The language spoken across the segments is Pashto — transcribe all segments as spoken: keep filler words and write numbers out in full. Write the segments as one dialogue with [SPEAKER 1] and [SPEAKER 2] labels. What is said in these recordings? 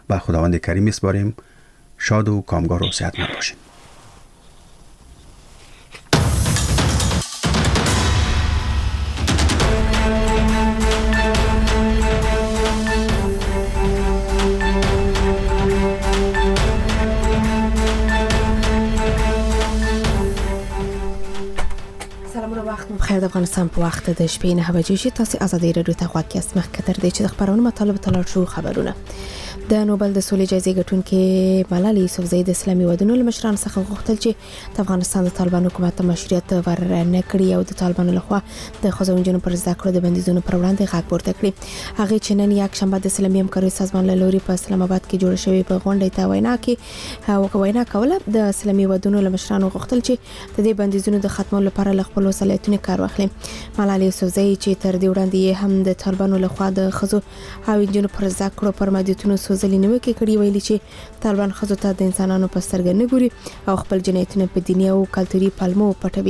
[SPEAKER 1] به خداوند کریم میسپاریم. شاد و کامگار و صحتمند باشید.
[SPEAKER 2] بخیر د افغانستان په وخت د شپې نه بجې شي. تاسو ازادي رادیو ته غوږ یاست. مخکې تر دې چې د خبرونو مطالب ته لاړ شو، خبرونه د نوبل د سولې جایزې ګټونکې ملالۍ یوسفزۍ د اسلامي ودونو له مشرانو څخه غوښتل چې د افغانستان د طالبان حکومت ته مشروعیت ورنه کړي او د طالبانو لخوا د ښځو او نجونو پر زده کړو د بندیزونو پر وړاندې غږ پورته کړي. هغه چې نن یک شنبه د اسلامي همکارۍ سازمان له لوري په اسلام آباد کې جوړ شوی په غونډه ته وینا کې او وینا کوله د اسلامي ودونو له مشرانو غوښتل چې د دې بندیزونو د ختمولو لپاره له خپل صلاحیتونو کار واخلي. ملالۍ یوسفزۍ چې تر دې وړاندې هم د طالبانو لخوا د ښځو او نجونو پر زده کړو پر محدودیتونو سوزلي نیوکې کړې، ویلي چې طالبان ښځو ته د انسانانو په سترګه نه ګوري او خپل جنایتونه په دیني او کلتوري پلمو پټوي.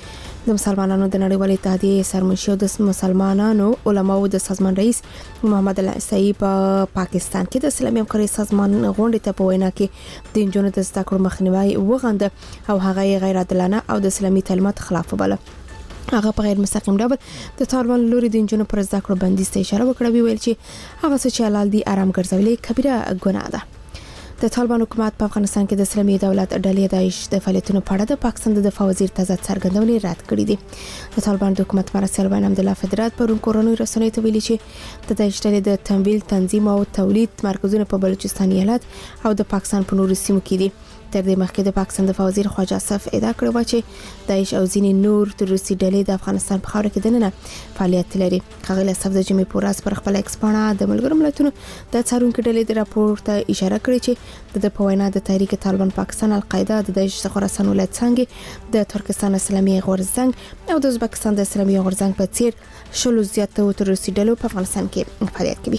[SPEAKER 2] د مسلمانانو د نړیوالې اتحادیې سرمنشي او د مسلمانانو علماو د سازمان رئیس محمد العیسی په پاکستان کې د اسلامي همکارۍ سازمان غونډې ته په وینا کې د نجونو د زده کړو مخنیوي وغنده او هغه غیر عادلانه او د اسلامي تعلیماتو خلاف وباله. هغه په غیر مستقیم ډول د طالبان لوري د نجونو پر زده کړو بندیز ته اشاره وکړه، ویل چې هغه څه چې حلال دي آرام ګرځولې کبیره ګناه ده. د طالبان حکومت په افغانستان کې د اسلامي دولت ډلې داعش د فعالیتونو په اړه د پاکستان د دفاع وزیر تازه څرګندونې رد کړې دي. د طالبان د حکومت مرستیال وین حمدالله فدرات پرون کورونو رسنیو ته ویلي چې د داعش ډلې د تمویل، تنظیم او تولید مرکزونه په بلوچستان ایالت او د پاکستان په نورو سیمو کې دي. تر دې مخکې د پاکستان دفاع وزیر خواجه اسف ادعا کړې و چې داعش او ځینې نور تروریستي ډلې د افغانستان په خاوره کې دننه فعالیت لري. ښاغلی اسف د جمعې په ورځ پر خپل ایکس پاڼه د ملګرو ملتونو د څارونکو ډلې د راپور ته اشاره کړې چې د په وینا د تحریک طالبان پاکستان، القاعده، د داعش خراسان ولایت څنګه، د ترکستان اسلامي غورځنګ او د ازبکستان د اسلامي غورځنګ په څیر شلو زیاتو تروریستي ډلو په افغانستان کې فعالیت کوي.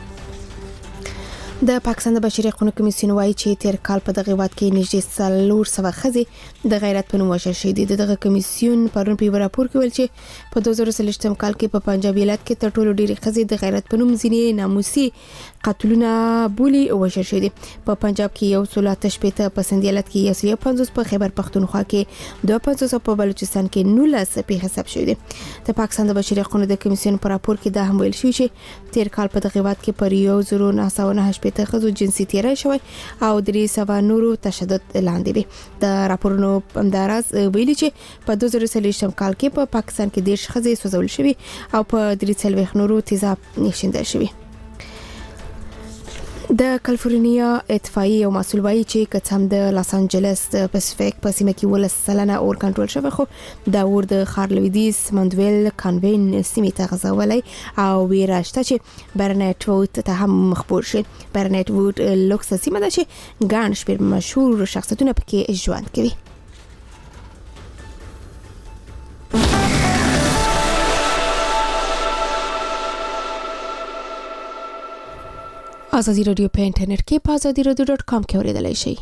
[SPEAKER 2] د پاکستان د بشري حقوقو کمیسیون وايي چې تیر کال په دغه وخت کې نږدې څلور سوه ښځې د غیرت په نوم وژل شوې دي. دغه کمیسیون پرون په راپور کې ویل چې په دوه زره څلوېښتم کال کې په پنجاب ایالت کې تر ټولو ډېرې ښځې د غیرت په نوم ځینې ناموسي قتلونه بولی وژل شوې دي. په پنجاب کې یو سل اته شپېته، په سند ایالت کې یو سل یو پنځوس، په خیبر پختونخوا کې دوه پنځوس او په بلوچستان کې نولس پیښې ثبت شوې دي. د پاکستان د بشري حقوقو د کمیسیون په راپور کې دا هم ویل شوی چې تیر کال په دغه وخت کې پر یو زر نه سوه نهه شپېته ښځو جنسي تیری شوی او درې سوه نورو تشدد لاندې وي. د راپورونو همداراز ویلي چې په دوه زره څلوېښتم کال کې په پاکستان کې دېرش ښځې سوځول شوي او په درې څلوېښت نورو تیزاب شیندل شوي. د کالیفورنیا اطفائیې یو مسؤل وایي چې که څه هم د لاس انجلس د پاسفیک په سیمه کې ولس سلنه اور کنټرول شوی، خو دا اور د ښار لویدیځ مندویل کانوین سیمې ته غځولی او ویره شته چې برنټ ووډ ته هم مخبور شي. برنټ ووډ لوکس سیمه ده چې ګڼ شمېر مشهور شخصیتونه پکې ژوند کوي. ازادي رادیو په انټرنیټ کې په ازادي رادیو ډاټ کام کې اوریدلای شئ.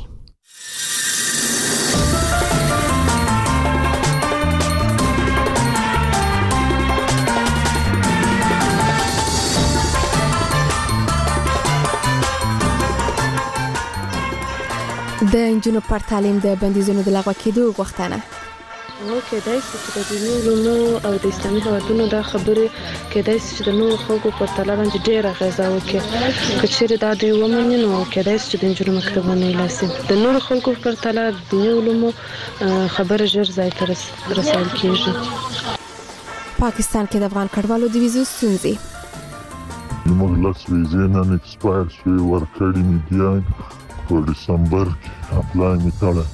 [SPEAKER 2] د نجونو پر تعلیم د بندیزونو د لغوه کېدو غوښتنه.
[SPEAKER 3] نو کېدای شي چې د دیني علومو او د اسلامي هیوادونو دا خبرې کېدای شي چې د نورو خلکو په تله باندې ډېره اغېزه وکړي. که چېرې دا دوی ومني نو کېدای شي چې د نجونو مکتبونه یې لاسي. د نورو خلکو په تله د دیني علومو خبره ژر ځای ته رسول کېږي.
[SPEAKER 2] پاکستان کې د افغان کډوالو د ویزو ستونزې.
[SPEAKER 4] زموږ لس ویزې نن اکسپایر شوې، ورکړې مې دي په ډسمبر کې اپلای مې کړی.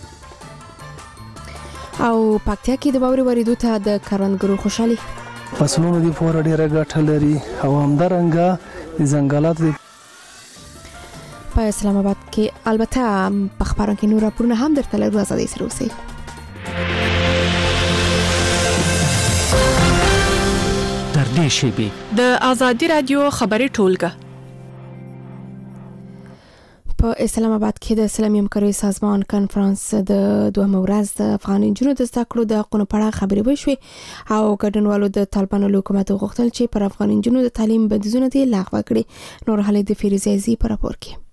[SPEAKER 2] او پکتیا کې د واورې ورېدو ته د کروندګرو خوشحالي.
[SPEAKER 5] فصلونو د پوره ډیره ګټه لري او همدارنګه د ځنګلاتو
[SPEAKER 2] په اسلام آباد کې البته په خبرونو کې نور راپورونه هم درته لرو. ازادي سره اوسئ.
[SPEAKER 6] در دې شیبې د ازادي رادیو خبري ټولګه
[SPEAKER 2] په اسلام آباد کې د اسلامي همکارۍ سازمان کانفرنس د دوه ورځ د افغان نجونو د زده کړو د حقونو په اړه خبرې وشوې او ګډونوالو د طالبانو له حکومت غوښتل چې پر افغان نجونو د تعلیم بندیزونه دې لغوه کړي. نور حالې د فیروزه عزیزي په راپور کې.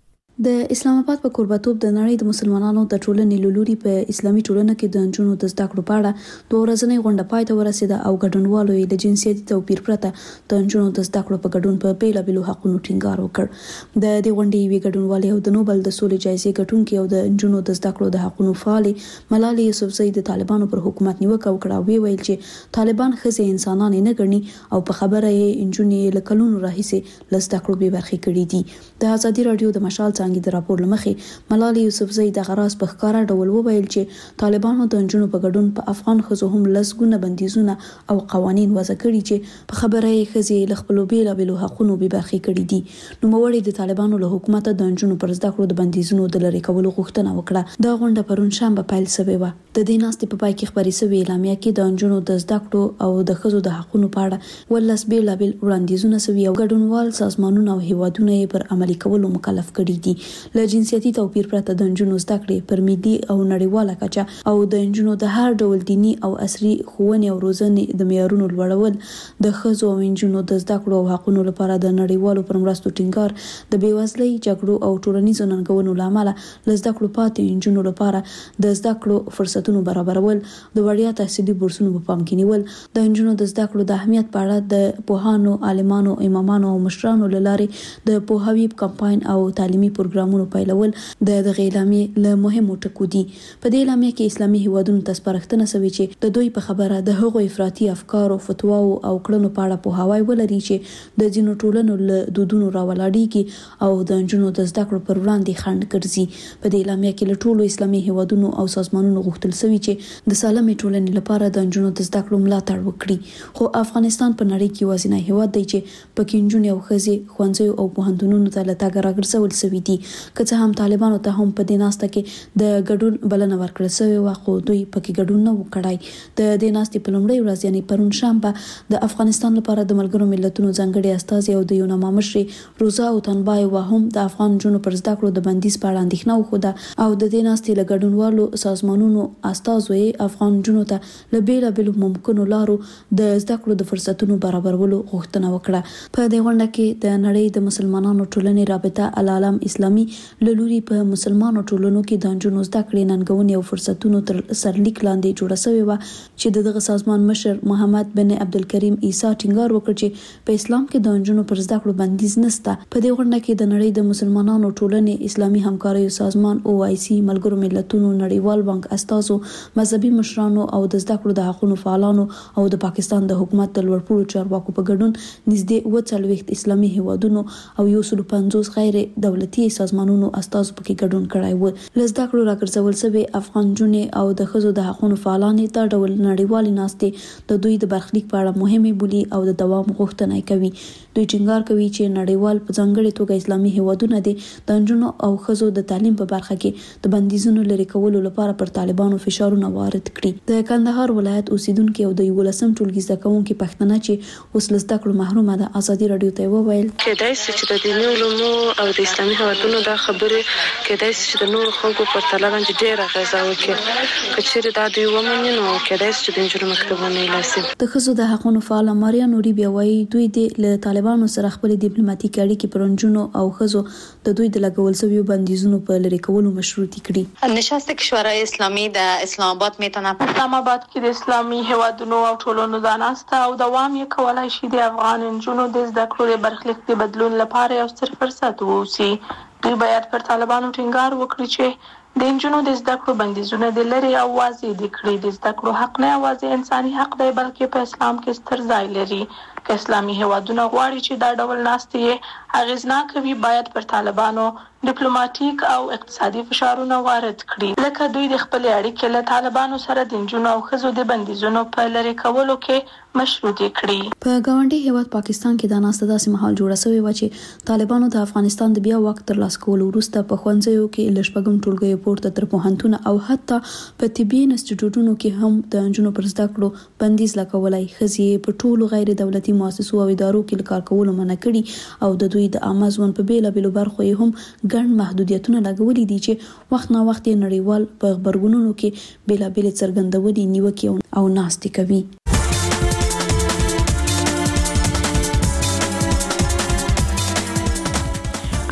[SPEAKER 7] د اسلام آباد په کوربتوب د نړۍ د مسلمانانو د ټولنې لوري په اسلامي ټولنه کې د نجونو د زده کړو په اړه دوه ورځنۍ غونډه پای ته ورسېده او ګډونوالو یې د جنسیتي توپیر پرته د نجونو د زده کړو په ګډون په بیلابېلو حقونو ټینګار وکړ. د دې غونډې یوې ګډونوالې او د نوبل د سولې جایزې ګټونکې او د نجونو د زده کړو د حقونو فعالې ملالۍ یوسفزۍ د طالبانو پر حکومت نیوکه وکړه او ویل چې طالبان ښځې انسانان نه ګڼي او په خبره یې نجونې له کلونو راهیسې له زده کړو بې برخې کړي دي. د ازادي راډیو د مشال څانګې د راپور لمخې ملالۍ یوسفزۍ د غراس په ښکارا ډول وویل چې طالبانو د نجونو په ګډون په افغان ښځو هم لسګونه بندیزونه او قوانین وضع کړي چې په خبره یې ښځې له خپلو بیلابېلو حقونو بې برخې کړي دي. نوموړي د طالبانو له حکومته د نجونو پر زده کړو د بندیزونو د لرې کولو غوښتنه وکړه. دا غونډه پرون شنبه پیل شوې وه. د دې ناستې په پای کې خبرې شوې اعلامیه کې د نجونو د زده کړو او د ښځو د حقونو په اړه ولس بیلابېل وړاندیزونه شوي او ګډونوال سازمانونه او هیوادونه یې پر عملي کولو مکلف کړي دي. له جنسیتي توپیر پرته د نجونو زده کړې پر ملي او نړیواله کچه او د نجونو د هر ډول دیني او عصري ښوونې او روزنې د معیارونو لوړول د ښځو او نجونو د زده کړو او حقونو لپاره د نړیوالو پر مرستو ټینګار د بېوزلۍ جګړو او ټولنیزو ننګونو له امله له زده کړو پاتې نجونو لپاره د زده کړو فرصتونو برابرول د وړیا تحصیلي بورسونو په پام کې نیول د نجونو د زده کړو د اهمیت په اړه د پوهانو عالمانو امامانو او مشرانو له لارې د پوهاوي کمپاین او تعلیمي پروګرامونو پیلول د دغه اعلامیې له مهمو ټکو دي. په دې اعلامیه کې اسلامي هیوادونو ته سپارښتنه شوې چې د دوی په خبره د هغو افراطي افکارو فتواو او کړنو په اړه پوهاوی ولري چې د ځینو ټولنو له دودونو راولاړېږي او د نجونو د زده کړو پر وړاندې خنډ ګرځي. په دې اعلامیه کې له ټولو اسلامي هیوادونو او سازمانونو غوښتل شوي چې د سالمې ټولنې لپاره د نجونو د زده کړو ملاتړ وکړي. خو افغانستان په نړۍ کې یوازینی هیواد دی چې پکې نجونې او ښځې ښوونځیو او پوهنتونونو ته له تګ راګرځول شوي دي. که څه هم طالبانو ته هم په دې ناسته کې د ګډون بلنه ورکړل شوې وه خو دوی پکې ګډون نه و کړی. د دې ناستې په لومړۍ ورځ یعنې پرون شنبه د افغانستان لپاره د ملګرو ملتونو ځانګړي استازي او د یوناما مشرې روزا او تنبای هم د افغان نجونو پر زده کړو د بندیز په اړه اندېښنه وښوده او د دې ناستې له ګډونوالو سازمانونو استازو یې افغان نجونو ته له بیلابېلو ممکنو لارو د زده کړو د فرصتونو برابرولو غوښتنه وکړه. په دې غونډه کې د نړۍ د مسلمانانو ټولنې رابطه العالم اسلامي له لوري په مسلمانو ټولنو کې د نجونو زده کړې ننګونې او فرصتونو تر سرلیک لاندې جوړه شوې وه چې د دغه سازمان مشر محمد بن عبدالکریم عیسی ټینګار وکړ چې په اسلام کې د نجونو پر زده کړو بندیز نشته. په دې غونډه کې د نړۍ د مسلمانانو ټولنې اسلامي همکاریو سازمان او آی سی ملګرو ملتونو نړیوال بانک استازو مذهبي مشرانو او د زده کړو د حقونو فعالانو او د پاکستان د حکومت د لوړپوړو چارواکو په ګډون نږدې اووه څلوېښت اسلامي هیوادونو او یو سل پنځوس غیر دولتي سازمانونو استازو پکې ګډون کړی و. له زده کړو راګرځول شوې افغان نجونې او د ښځو د حقونو فعالانې دا ډول نړیوالې ناستې د دوی د برخلیک په اړه مهمې بولي او د دوام غوښتنه کوي. دوی ټینګار کوي چې نړیوال په ځانګړې توګه اسلامي هیوادونه دي د نجونو او ښځو د تعلیم په برخه کې د بندیزونو لرې کولو لپاره پر طالبانو فشارونه وارد کړي. د کندهار ولایت اوسیدونکو او د یولسم ټولګي زده کوونکي پښتنه چې اوس له زده کړو محرومه ده ازادي راډیو ته وویل
[SPEAKER 3] کېدای شي چې د دیني علومو او د اسلامي هیوادونو دا خبرې کېدای شي چې د نورو خلکو په پرتله باندې ډېره اغېزه وکړي. که چېرې دا دوی ومني نو کېدای شي چې د نجونو مکتبونه یې لاسي.
[SPEAKER 7] د ښځو د حقونو فعاله ماریا نوري بیا وایي دوی د له طالبانو سره خپلې ډیپلوماټیکې اړیکې پر نجونو او ښځو د دوی د لګول شویو بندیزونو په لرې کولو مشروطې کړي.
[SPEAKER 8] نشست کشورهای اسلامی در اسلام آباد میتونه
[SPEAKER 9] اسلام آباد کې د اسلامي هیوادونو او ټولنو د ناسته او دوام یې کولای شي د افغان نجونو د زده کړو د برخلیک د بدلون لپاره یو ستر فرصت واوسي. دوی باید پر طالبانو ټینګار وکړي چې د نجونو د زده کړو بندیزونه د لرې او واضح دي کړي. د زده کړو حق نه یوازې انساني حق دی بلکې په اسلام کې ستر ځای لري. که اسلامي هیوادونه غواړي چې دا ډول ناستې اغیزناک وي باید پر طالبانو ډیپلوماټیک او اقتصادي فشارونه وارد کړي لکه دوی د خپل اړیکې له طالبانو سره د نجونو او ښځو د بندیزونو په لرې کولو کې مشروطې کړي.
[SPEAKER 7] په ګاونډي هیواد پاکستان کې دا ناسته داسې مهال جوړه شوې و چې طالبانو د افغانستان د بیا واک ترلاسه کولو وروسته په ښوونځیو کې له شپږم ټولګیو پورته تر پوهنتون او حتی په طبي انسټیټیوټونو کې هم د نجونو پر زده کړو بندیز لګولی. ښځې په ټولو غیر دولتي مؤسسو او ادارو کې له کار کولو منع کړي او د دوی د عامه ژوند په بیلابېلو برخو یې هم ګڼ محدودیتونه لګولي دي چې وخت نا وخت یې نړیوال په خبرګونونو کې بیلابېلې څرګندونې نیوکې او ناستې کوي.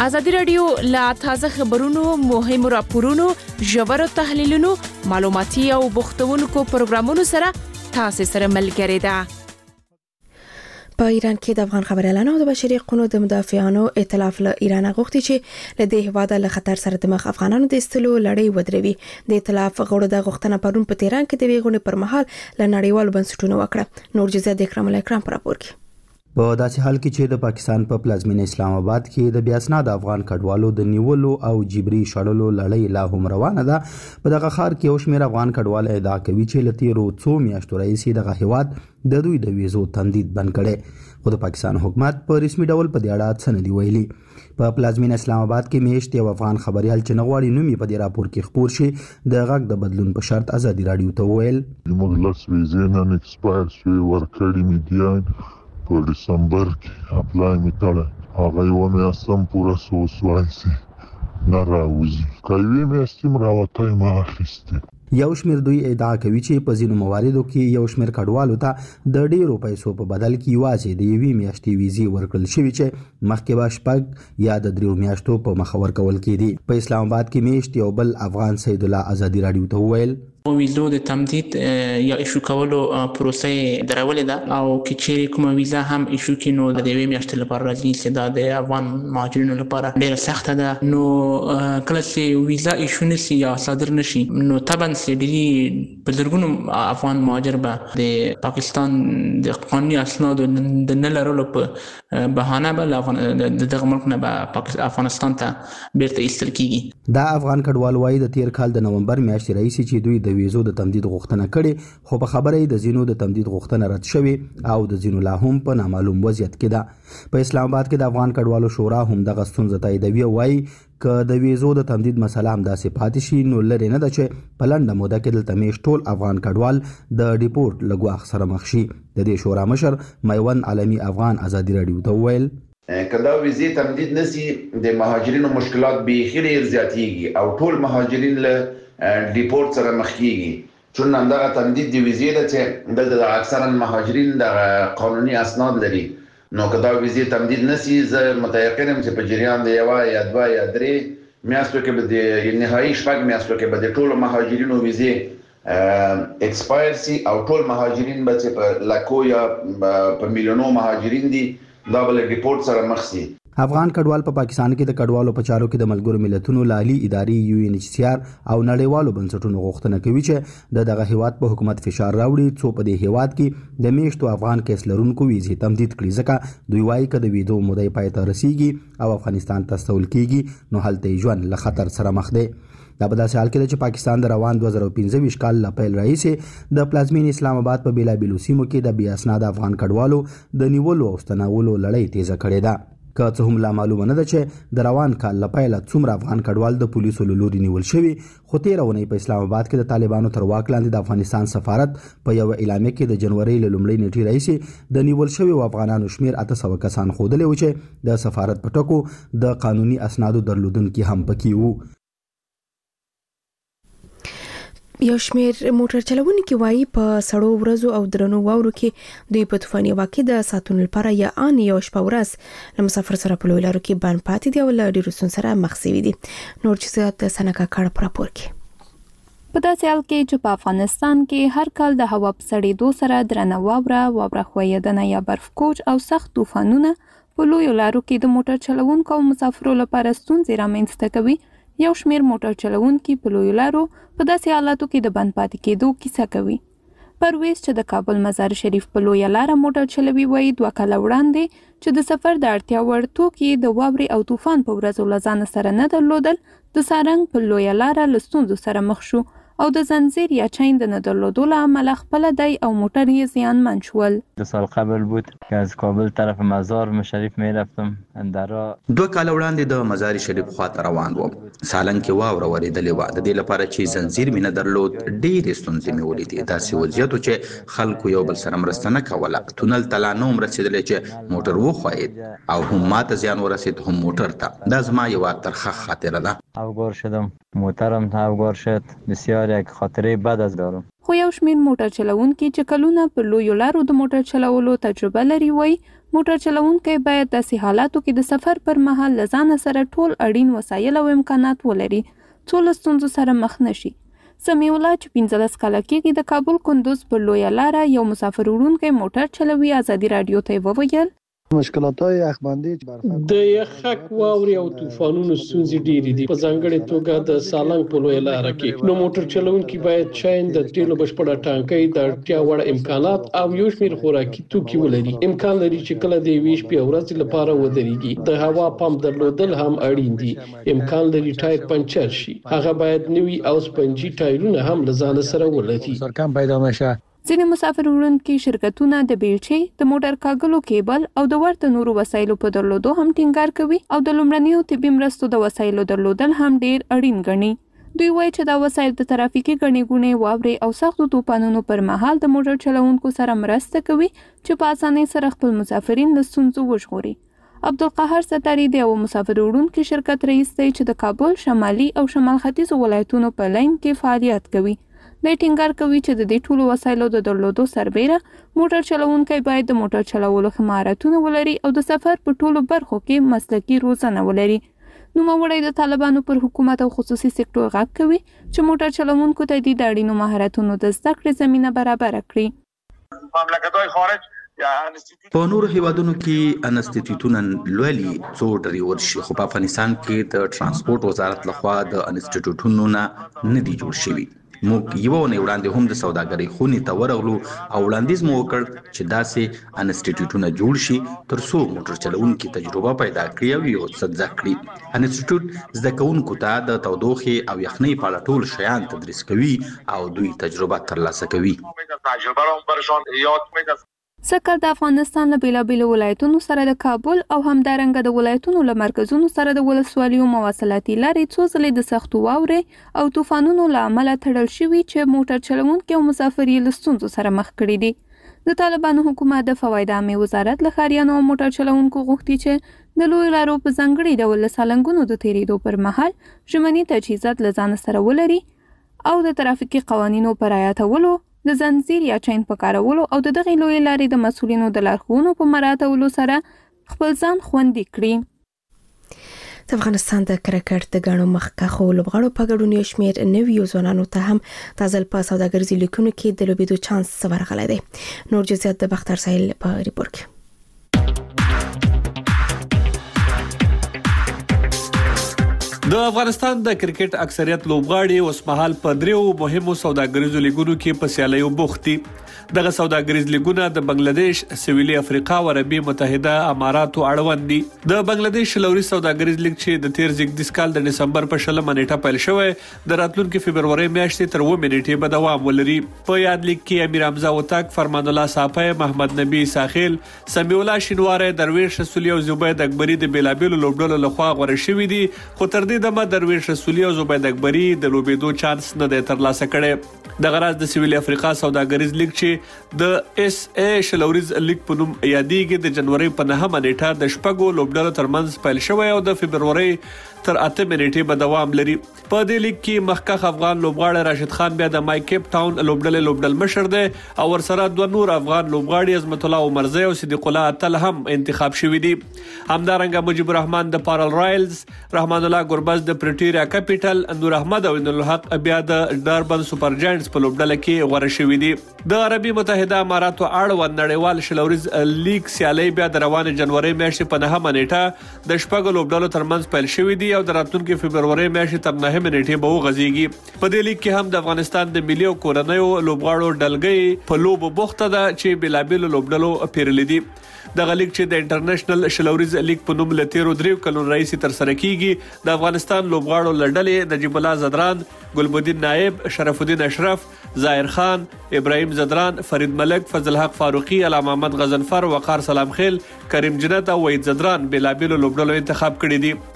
[SPEAKER 6] ازادي رادیو لا تازه خبرونو، مهم راپورونو، ژور تحلیلونو، معلوماتي او بوختونکو پروګرامونو سره تاسو سره ملګری ده.
[SPEAKER 2] په ایران کې د افغان خبريالانو او د بشري حقوقو د مدافعانو ائتلاف له ایران غوښتي چې له دې هواده له خطر سره د مخ افغانانو د استلو لړۍ ودروي. د ائتلاف غړو د غوښتنه پرون په تهران کې د ویغونې پر مهال له نړیوالو بنسټونو وکړه. نور جزئیات د اکرام الله اکرام پر راپور کې.
[SPEAKER 1] په داسې حال کې چې د پاکستان په پلازمینه اسلام آباد کې د بیا اسناد افغان کډوالو د نیولو او جبري شړلو لړۍ لا هم روانه ده. په دغه ښار کې یو شمېر افغان کډوال ادعا کوي چې له تیرو څو میاشتو راهیسې دغه هیواد د دوی د ویزو تمدید بند کړي، خو د پاکستان حکومت په رسمي ډول په دې اړه څه نه دي ویلي. په پلازمینه اسلام آباد کې میاشت یو افغان خبريال چې نه غواړي نوم یې په دې راپور کې خپور شي د غږ د بدلون په شرط ازادي رادیو ته وویل
[SPEAKER 4] موږ لاس ویزې نن ایکسپایر شوې ورکړې مې دي په ډسمبر کې اپلای مې کړی، هغه یوه میاشت هم پوره سو وسوای سي نه راوځي، که یوې میاشتې م راوتی ما اخیستې.
[SPEAKER 1] یو شمېر دوی ادعا کوي چې په ځینو مواردو کې یو شمېر کډوالو ته د ډیرو پیسو په بدل کې یوازې د یوې میاشتې ویزې ورکړل شوي چې مخکې به شپږ یا د دریو میاشتو په مخه ورکول کېدي. په اسلام آباد کې میاشت یو بل افغان سید الله ازادي رادیو ته وویل
[SPEAKER 10] ویزو د تمدید یا ایشو کولو پروسه درولې ده او که چیرې کومه ویزا هم ایشو کړي نو د یوې میاشتې لپاره راځي چې دا د افغان مهاجرینو لپاره ډیره سخته ده. نو کله چې ویزا ایشو نشي یا صادر نشي نو طبعا سړي په زرګونو افغان مهاجر به د پاکستان د قانوني اسنادو د نه لرلو په بهانه به دغه ملک نه به افغانستان ته بیرته ایستل کیږي.
[SPEAKER 1] دا افغان کډوال وایي د تیر کال د نومبر میاشتې راهیسې چې دوی د ویزو د تمدید غوښتنه کړې، خو په خبره یې د ځینو د تمدید غوښتنه رد شوې او د ځینو لا هم په نامعلوم وضعیت کې ده. په اسلام آباد کې د افغان کډوالو شورا هم دغه ستونزه تاییدوي او وایي که د ویزو د تمدید مسله همداسې پاتې شي نو لرې نه ده چې په لنډه موده کې دلته میشت ټول افغان کډوال د ډیپورټ له ګواښ سره مخ شي. د دې شورا مشر میوند عالمي افغان ازادي رادیو ته وویل
[SPEAKER 11] که دا ویزې تمدید نشي د مهاجرینو مشکلات بیخي ډېر زیاتېږي او ټول مهاجرین له ډیپورټ سره مخ کېږي. چون همدغه تمدید د ویزې ده چې دلته د اکثرا مهاجرین د قانوني اسناد لري، نو که دا ویزې تمدید نشي زه متیقن یم چې په جریان د یوه یا دوه یا درې میاشتو کې به د نهایي شپږ میاشتو کې به د ټولو مهاجرینو ویزې ایکسپایر سي او ټول مهاجرین به چې په لکو یا په میلیونو مهاجرین دي دا به له ډیپورټ سره مخ سي.
[SPEAKER 1] افغان کډوال په پاکستان کې د کډوالو په چارو کې د ملګرو ملتونو لالي ادارې یو ان ایچ سی آر او نړیوالو بنسټونو غوښتنه کوي چې د دغه هیواد په حکومت فشار راوړي څو په دې هیواد کې د میشتو افغان کیس لرونکو ویزې تمدید کړي، ځکه دوی وایي که د ویزو موده پای ته رسیږي او افغانستان ته استول کیږي نو هلته ژوند له خطر سره مخ دی. دا په داسې حال کې ده چې پاکستان د روان دوه زره پنځه ویشت کال له پیل راهیسې د پلازمین اسلام آباد په بیلابیلو سیمو کې د بې اسناده افغان کډوالو د نیولو او ستنولو لړۍ تیزه کړې ده. که څه هم لا معلومه نه ده چې د روان کال له پیله څومره افغان کډوال د پولیسو له لوري نیول شوي، خو تېره اونۍ په اسلام آباد کې د طالبانو تر واک لاندې د افغانستان سفارت په یوه اعلامیه کې د جنورۍ له لومړۍ نیټې راهیسې د نیول شویو افغانانو شمېر اته سوه کسان ښودلی و چې د سفارت په ټکو د قانوني اسنادو درلودونکي هم پکې وو.
[SPEAKER 2] یو شمېر موټر چلوونکي وایي په سړو ورځو او درنو واورو کې دوی په طوفاني هوا کې د ساتونو لپاره یا ان یو شپه ورځ له مسافر سره په لویو لارو کې بند پاتې دي او له ډېرو ستونزو سره مخ شوي دي. نور جزئیات د ثنا کاکړ په راپور کې.
[SPEAKER 12] په داسې حال کې چې په افغانستان کې هر کال د هوا په سړېدو سره درنه واوره، واوره ښویېدنه یا برف کوچ او سخت طوفانونه په لویو لارو کې د موټر چلوونکو او مسافرو لپاره ستونزې رامنځته کوي. یو شمېر موټر چلوونکي په لویو لارو په داسې حالاتو کې د بند پاتې کېدو کیسه کوي. پرویز چې د کابل مزار شریف په لویه لاره موټر چلوي وایي دوه کاله وړاندې چې د سفر د اړتیا وړ توکي د واورې او طوفان په ورځو له ځانه سره نه درلودل، د سارنګ په لویه لاره له ستونزو سره مخ شو او د زنجیر یا چین د نه درلودو له امله خپله دی او موټر یې زیانمن شول.
[SPEAKER 13] دو سال قبل بود که از کابل طرف مزار شریف می رفتم اندرا
[SPEAKER 14] دو کال وړاندې د مزار شریف خواته روان وم. سالنګ کې واوره ورېدلې وه. د دې لپاره چې زنجیر مې نه درلود ډېرې ستونزې مې ولیدې. داسې وضعیت و چې خلکو یو بل سره مرسته نه کوله. تونل ته لا نه وم رسېدلی چې موټر وښویېد او هم ما ته زیان ورسېد هم موټر ته. دا زما یوه ترخه خاطره ده.
[SPEAKER 13] افگار شدم، موترم افگار شد. بسیار یک خاطره بد از دارم.
[SPEAKER 12] خو یو شمېر موټر چلوونکي چې کلونه په لویو لارو د موټر چلولو تجربه لري وایي موټر چلوونکی باید داسې حالاتو کې د سفر پر مهال له ځانه سره ټول اړین وسایل او امکانات ولري څو له ستونزو سره مخ نشي. سمیع الله چې پنځلس کاله کېږي د کابل کندوز پر لویه لاره یو مسافر وړونکی موټر چلوي ازادي راډیو ته وویل
[SPEAKER 15] مشکلات‌های یخبندي
[SPEAKER 16] د یخک واورې او طوفانونو ستونزې ډېرې دي په ځانګړې توګه د سالنګ په لویه لاره کې. نو موټر چلوونکي باید شاین د تیلو بشپړه ټانکۍ د اړتیا وړ امکانات او یو شمېر خوراکي توکي ولري. امکان لري چې کله د یوې شپې او ورځې لپاره ودرېږي. د هوا پمپ درلودل هم اړین دي. امکان لري ټایر پنچر شي. هغه باید نوي او سپنجي ټایرونه هم له ځانه سره ولري.
[SPEAKER 15] سرکم پیدا نشه.
[SPEAKER 12] ځینې مسافر وړونکي شرکتونه د بیلچې د موټر کاغلو کیبل او د ورته نورو وسایلو په درلودو هم ټینګار کوي او د لومړنیو طبي مرستو د وسایلو درلودل هم ډیر اړین ګڼي. دوی وایي چې دا وسایل د ترافیکي ګڼې ګوڼې واورې او سختو طوفانونو پر مهال د موټر چلوونکو سره مرسته کوي چې په اسانۍ سره خپل مسافرین له ستونزو وژغوري. عبدالقاهر ستاري د یو مسافر وړونکي شرکت رئیس دی چې د کابل شمالي او شمال ختیځو ولایتونو په لاین کې فعالیت کوي. د ټینګار کوي چې د دې ټولو وسایلو د درلودو سربیره موټر چلوونکی باید د موټر چلولو ښه مهارتونه ولري او د سفر په ټولو برخو کې مسلکي روزنه ولري. نوموړی د طالبانو پر حکومت او خصوصي سکتور غږ کوي چې موټر چلوونکو ته د اړینو مهارتونو د زده کړې زمینه برابر کړي.
[SPEAKER 14] مملکت‌های خارج په نورو هیوادونو کې انسټیټیوټونه لولي څو ډریور شي خو په افغانستان کې د ترانسپورت وزارت لخوا د انسټیټیوټونو نه دي جوړ شوي. موږ یو نه وړاندې هم د سوداګرۍ خونې ته ورغلو او وړاندیز مو وکړ چې داسې انسټیټیوټونه جوړ شي ترڅو موټر چلوونکي تجربه پیدا کړي او یو څه زده کړي. انسټیټیوټ زده کوونکو ته د تودوخې او یخنۍ په اړه ټول شیان تدریس کوي او دوی تجربه ترلاسه کوي.
[SPEAKER 12] سکر د افغانستان له بیلابیلو ولایتونو سره د کابل او همدارنګه د ولایتونو له مرکزونو سره د ولسوالیو مواصلاتي لارې څو ځلې د سختو واورې او طوفانونو له امله تړل شوي چې موټر چلوونکي او مسافر یې له ستونزو سره مخ کړي دي. د طالبانو حکومت د فواید عامې وزارت له ښاریانو او موټر چلوونکو غوښتي چې د لویو لارو په ځانګړي ډول له سالنګونو د تېرېدو پر مهال ژمني تجهیزات له ځانه سره ولري او د ترافیکي قوانینو په رعایتولو د زنځیر یا چین په کارولو او د دغې لویې لارې د مسؤلینو د لارښوونو په مراعاتولو سره خپل ځان خوندي کړي.
[SPEAKER 2] د افغانستان د کرکټ د ګڼو مخکښو لوبغاړو په ګډون یو شمېر نویو ځوانانو ته هم دا ځل په سوداګریزو لیکونو کې د لوبېدو چانس ورغلی دی. نور جزئیات د بختر ساحل په ریپورت کې.
[SPEAKER 17] د افغانستان د کرکټ اکثریت لوبغاړي اوس مهال په دریو مهمو سوداګریزو لیګونو کې په سیالیو بوخت دي. دغه سوداګریز لیګونه د بنگلاديش، سویلي افریقا او عربي متحده اماراتو اړوند دي. د بنگلاديش لوري سوداګریز لیګ چې د تیر زیږدیز کال د دسمبر په شلمه نیټه پیل شوی د راتلونکي فبرवरी میاشتې تر اووه نیټې به دوام ولري. په یاد لیګ کې امیر حمزه وتاک، فرمان الله صافی، محمد نبی ساخیل، سمیع الله شینواری، درویش رسولی او زبید اکبری د بیلابیلو لوبډلو لخوا غوړه شوي دي. خو تر دې دمه درویش رسولی او زبید اکبری د لوبېدو چانس نه دی ترلاسه کړی. دغه راز د سویلي افریقا سوداګریز لیګ چې د اس ای شلوریز لیګ په نوم یادېږي د جنوري په نهمه نیټه د شپږو لوبډلو ترمنځ پیل شوی او د فبرवरी تر اته نیټې به دوام لري. په دې لیګ کې مخکښ افغان لوبغاړی راشد خان بیا د مای کیپ ټاون لوبډلې لوبډل مشر دی او ورسره دوه نور افغان لوبغاړي عظمت الله عمرزی او صدیق الله اتل هم انتخاب شوي دي. همدارنګه مجيب الرحمن د پارل رایلز، رحمان الله ګربز د پریټوریا کیپټل، نور احمد او الحق بیا د ډربن سپر جاینټس په لوبډله کې غوړه شوي دي. د عربي متحده اماراتو اړوند نړیوال شلوریز لیګ سیالي بیا د روانې جنوري میاشتې په نهمه نیټه د شپږو لوبډلو ترمنځ پیل شوي دي او د راتلونکي فبرवरी میاشتې تر نهمه نیټې به وغځيږي. په دې لیګ کې هم د افغانستان د ملي او کورنیو لوبغاړو ډلګۍ په لوبو بوخته ده چې بلابل لوبډلو پیرلې دي. دغه لیګ چې د انټرنیشنل شلوریز لیګ په نوم لتیرو دریو کلون رئیس تر سره کیږي د افغانستان لوبغاړو لړلې نجیب الله زدران، ګلبدین نائب، شرف الدین اشرف، ظاهر خان، ابراهیم زدران، فرید ملک، فضل حق فاروقی، علامه محمد غضنفر، وقار سلام خیل، کریم جنت او وحید زدران بلابل لوبډلو انتخاب کړي دي.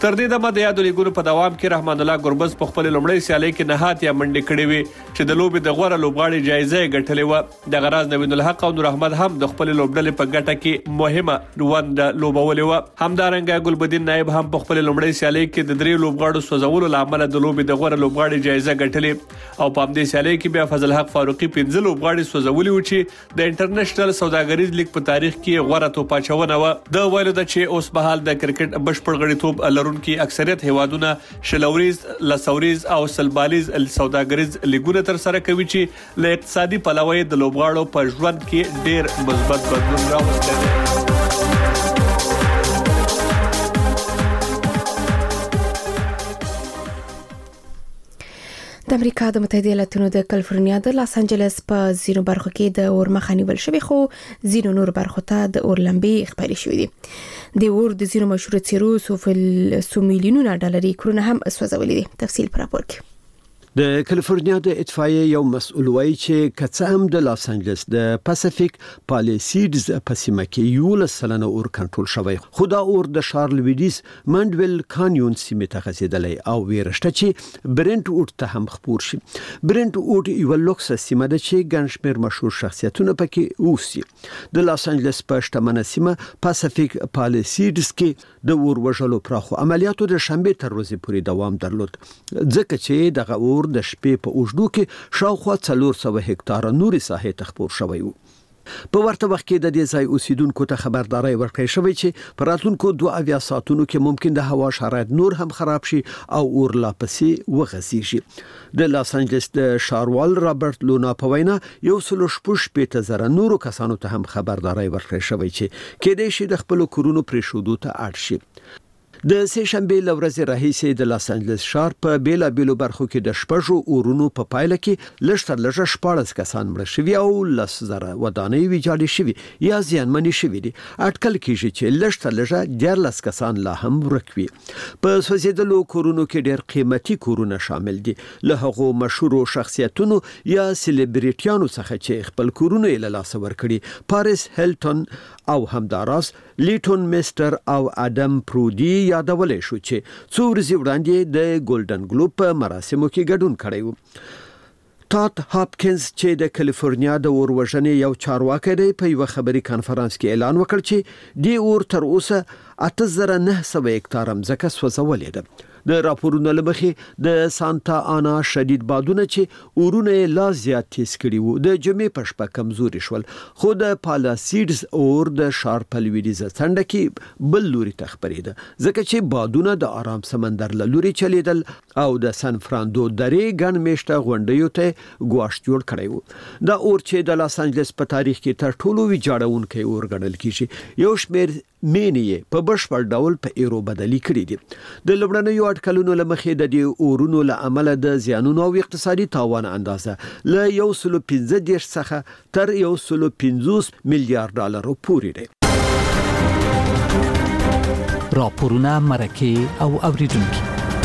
[SPEAKER 17] تر دې دمه د یادو لیګونو په دوام کې رحمان الله ګربز په خپل لومړی سیالي کې نهات یا منډې کړې وي چې د لوبې د غوړه لوبغاړي جایزه یې ګټلې و. د غراز نوین الحق او نور احمد هم د خپل لوبډلې په ګټه کې مهمه ونډه لوبولې و. همدارنګه ګلبدین نایب هم په خپل لومړی سیالي کې د درې لوبغاړو سوځولو لامل د لوبې د غوړه لوبغاړي جایزه ګټلې او په همدې سیالي کې بیا فضل حق فاروقي پنځه لوبغاړي سوځولي و چې د انټرنیشنل سوداګریز لیګ په تاریخ کې غوړه توپاچونه و. د ویلو د چې اوس به حال د کرکټ بشپړ غړیتوب لرونکي اکثریت هیوادونه شلوریز لسوریز او سلبالیز سوداګریز لیګونه تر سره کوي چې له اقتصادي پلوه د لوبغاړو په ژوند کې ډیر مثبت بدلون راوستي دی.
[SPEAKER 2] د امریکا د متحده ایالاتونو د کالیفورنیا د لاس انجلس په ځینو برخو کې د اور مخه نیول شوې خو ځینو نور برخو ته د اور لمبې خپرې شوې دي. د اور د ځینو مشهور څیرو سو میلیونونه ډالري کورونه هم سوځولي دي. تفصیل پر راپور کې.
[SPEAKER 18] د کالیفورنیا د اطفائیې یو مسؤل وایي چې کڅ هم د لاس انجلس د پاسفیک پالیسیډز په سیمه کې یو لسلنه اور کنټرول شوی خو دا اور د شارل ویډیس منډویل کانیون سیمه ته غځیدلی او ویرشته چې برنت ووډ ته هم خپور شي. برنت ووډ یو لوکس سیمه ده چې ګڼ شمېر مشهور شخصیتونه پکې اوسي. د لاس انجلس په شتمنه سیمه پاسفیک پالیسیډز کې د اور وژلو پراخو عملیاتو د شنبه تر ورځې پورې دوام درلود ځکه چې دغه اور د شپې په اوږدو کې شاوخوا څلور سوه هکتاره نورې ساحې ته خپور شوی و. په ورته وخت کې د دې ځای اوسیدونکو ته خبرداري ورکړې شوې چې په راتلونکو دوه اویا ساعتونو کې ممکن د هوا شرایط نور هم خراب شي او اور لا پسې وغځيږي. د لاس انجلس د شاروال رابرټ لونا په وینا یو سلو شپږ شپېته زره نورو کسانو ته هم خبرداري ورکړې شوې چې کېدای شي د خپل کورونو پرېښودو ته اړ شي. د سه شنبه لورځ راهیسې د لاس انجلس ښار په بیلا بیلو برخو کې د شپږو اورونو په پایله کې لږ تر لږه شپاړس کسان مړه شوي او لس زره ودانۍ ویجاړې شوي یا زیانمنې شوي دي. اټکل کېږي چې لږ تر لږه دیارلس کسان لا هم ورک وي. په سوځېدلو کورونو کې ډېر قیمتي کورونه شامل دي له هغو مشهورو شخصیتونو یا سلیبریټیانو څخه چې خپل کورونه یې له لاسه ورکړي. پاریس هیلټن او همداراز لیټون میستر او ادم پرودي یادولې شو چې څو ورځې وړاندې د ګولډن ګلوب په مراسمو کې ګډون کړی و. ټات هاپکینز چې د کالیفورنیا د اور وژنې یو چارواکي دی په یو خبري کانفرنس کې اعلان وکړ چې د اور تر اوسه اته زره نه سوه هکتاره ځمکه سوځولې ده. د راپورونو لمخې د سانتا انا شدید بادونه چې اورونه لا زیات تیز کړي وو د جمعې په شپه کمزوري شول خو د پالاسیډز اور د شار په لویدیځه څنډه کې بل لوري ته خپرېده ځکه چې بادونه د آرام سمندر له لوري چلیدل او د سان فرانسیسکو درې ګڼ میشته غونډیو ته ګواښ جوړ کړی و. دا اور چې د لاس انجلس په تاریخ کې تر ټولو ویجاړونکی اور ګڼل کیږي یو شمېر مینې په بشپړ ډول په ایرو بدلی کړی دي. د لومړنیو اټکلونو لمخې د دې اورونو له امله د زیانونو او اقتصادي تاوان اندازه له یو سلو پنځه دېرش څخه تر یو سلو پنځوس میلیارډ ډالرو پورې دی.
[SPEAKER 19] راپورونه مرکه او اوریدونکو.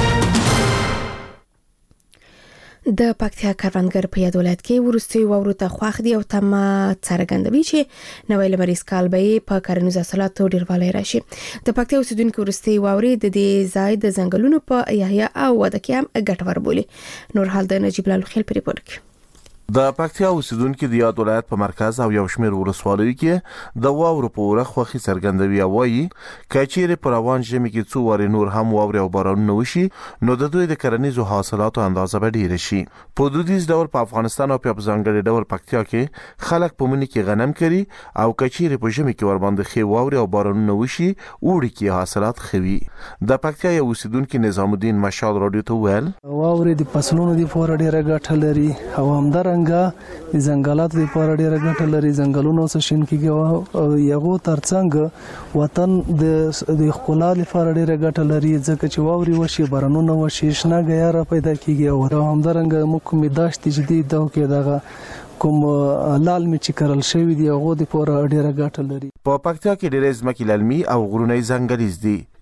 [SPEAKER 2] د پکتیا کروندګر په یاد ولایت کې ورستي واورو ته خوښ دي او تم څرګندوي چې نوې لمریز کال به په کرنیزو حاصلاتو ډیروالی راشي. د پکتیا اوسیدونکو ورستي واوري د دې ځای د ځنګلونو په احیا او وده کې هم ګټور بولي. نور حال د نجیب لال خیل په ریپورت کې.
[SPEAKER 20] د پکتیا اوسیدونکو د یاد ولایت په مرکز او یو شمېر ولسوالیو کې د واورو په وره خوخي څرګندوي او وايي کچېره پر روان ژمي کې څو واره نور هم واوري او بارانونه وشي نو د دوی د کرنیزو حاصلاتو اندازه به ډیره شي. په دودیز ډول په افغانستان او په ځانګړي ډول پکتیا کې خلک په منی کې غنم کوي او کچېره په ژمي کې ور باندې خي واوري او بارانونه وشي وړي کې حاصلات خوي. د پکتیا یو اوسیدونکو نظام الدین مشال رادیو ته ویل
[SPEAKER 5] واوري د فصلونو د فور ډیره ګټه لري او همدار څنګه ځنګلات لپاره ډیره ګټه لري. ځنګلونو څخه شین کیږي او یو ترڅنګ وطن د د خپل لپاره ډیره ګټه لري ځکه چې واوري وشي بارانونه وشي شنه غیار پیدا کیږي او همدارنګه مو کومې داشت جدي دا کې دغه کوم لال می چې کرل شوی دی هغه د پوره ډیره ګټه لري.
[SPEAKER 20] په پکتیا کې ډیره ځمکې للمي او غرونی ځنګلیز دي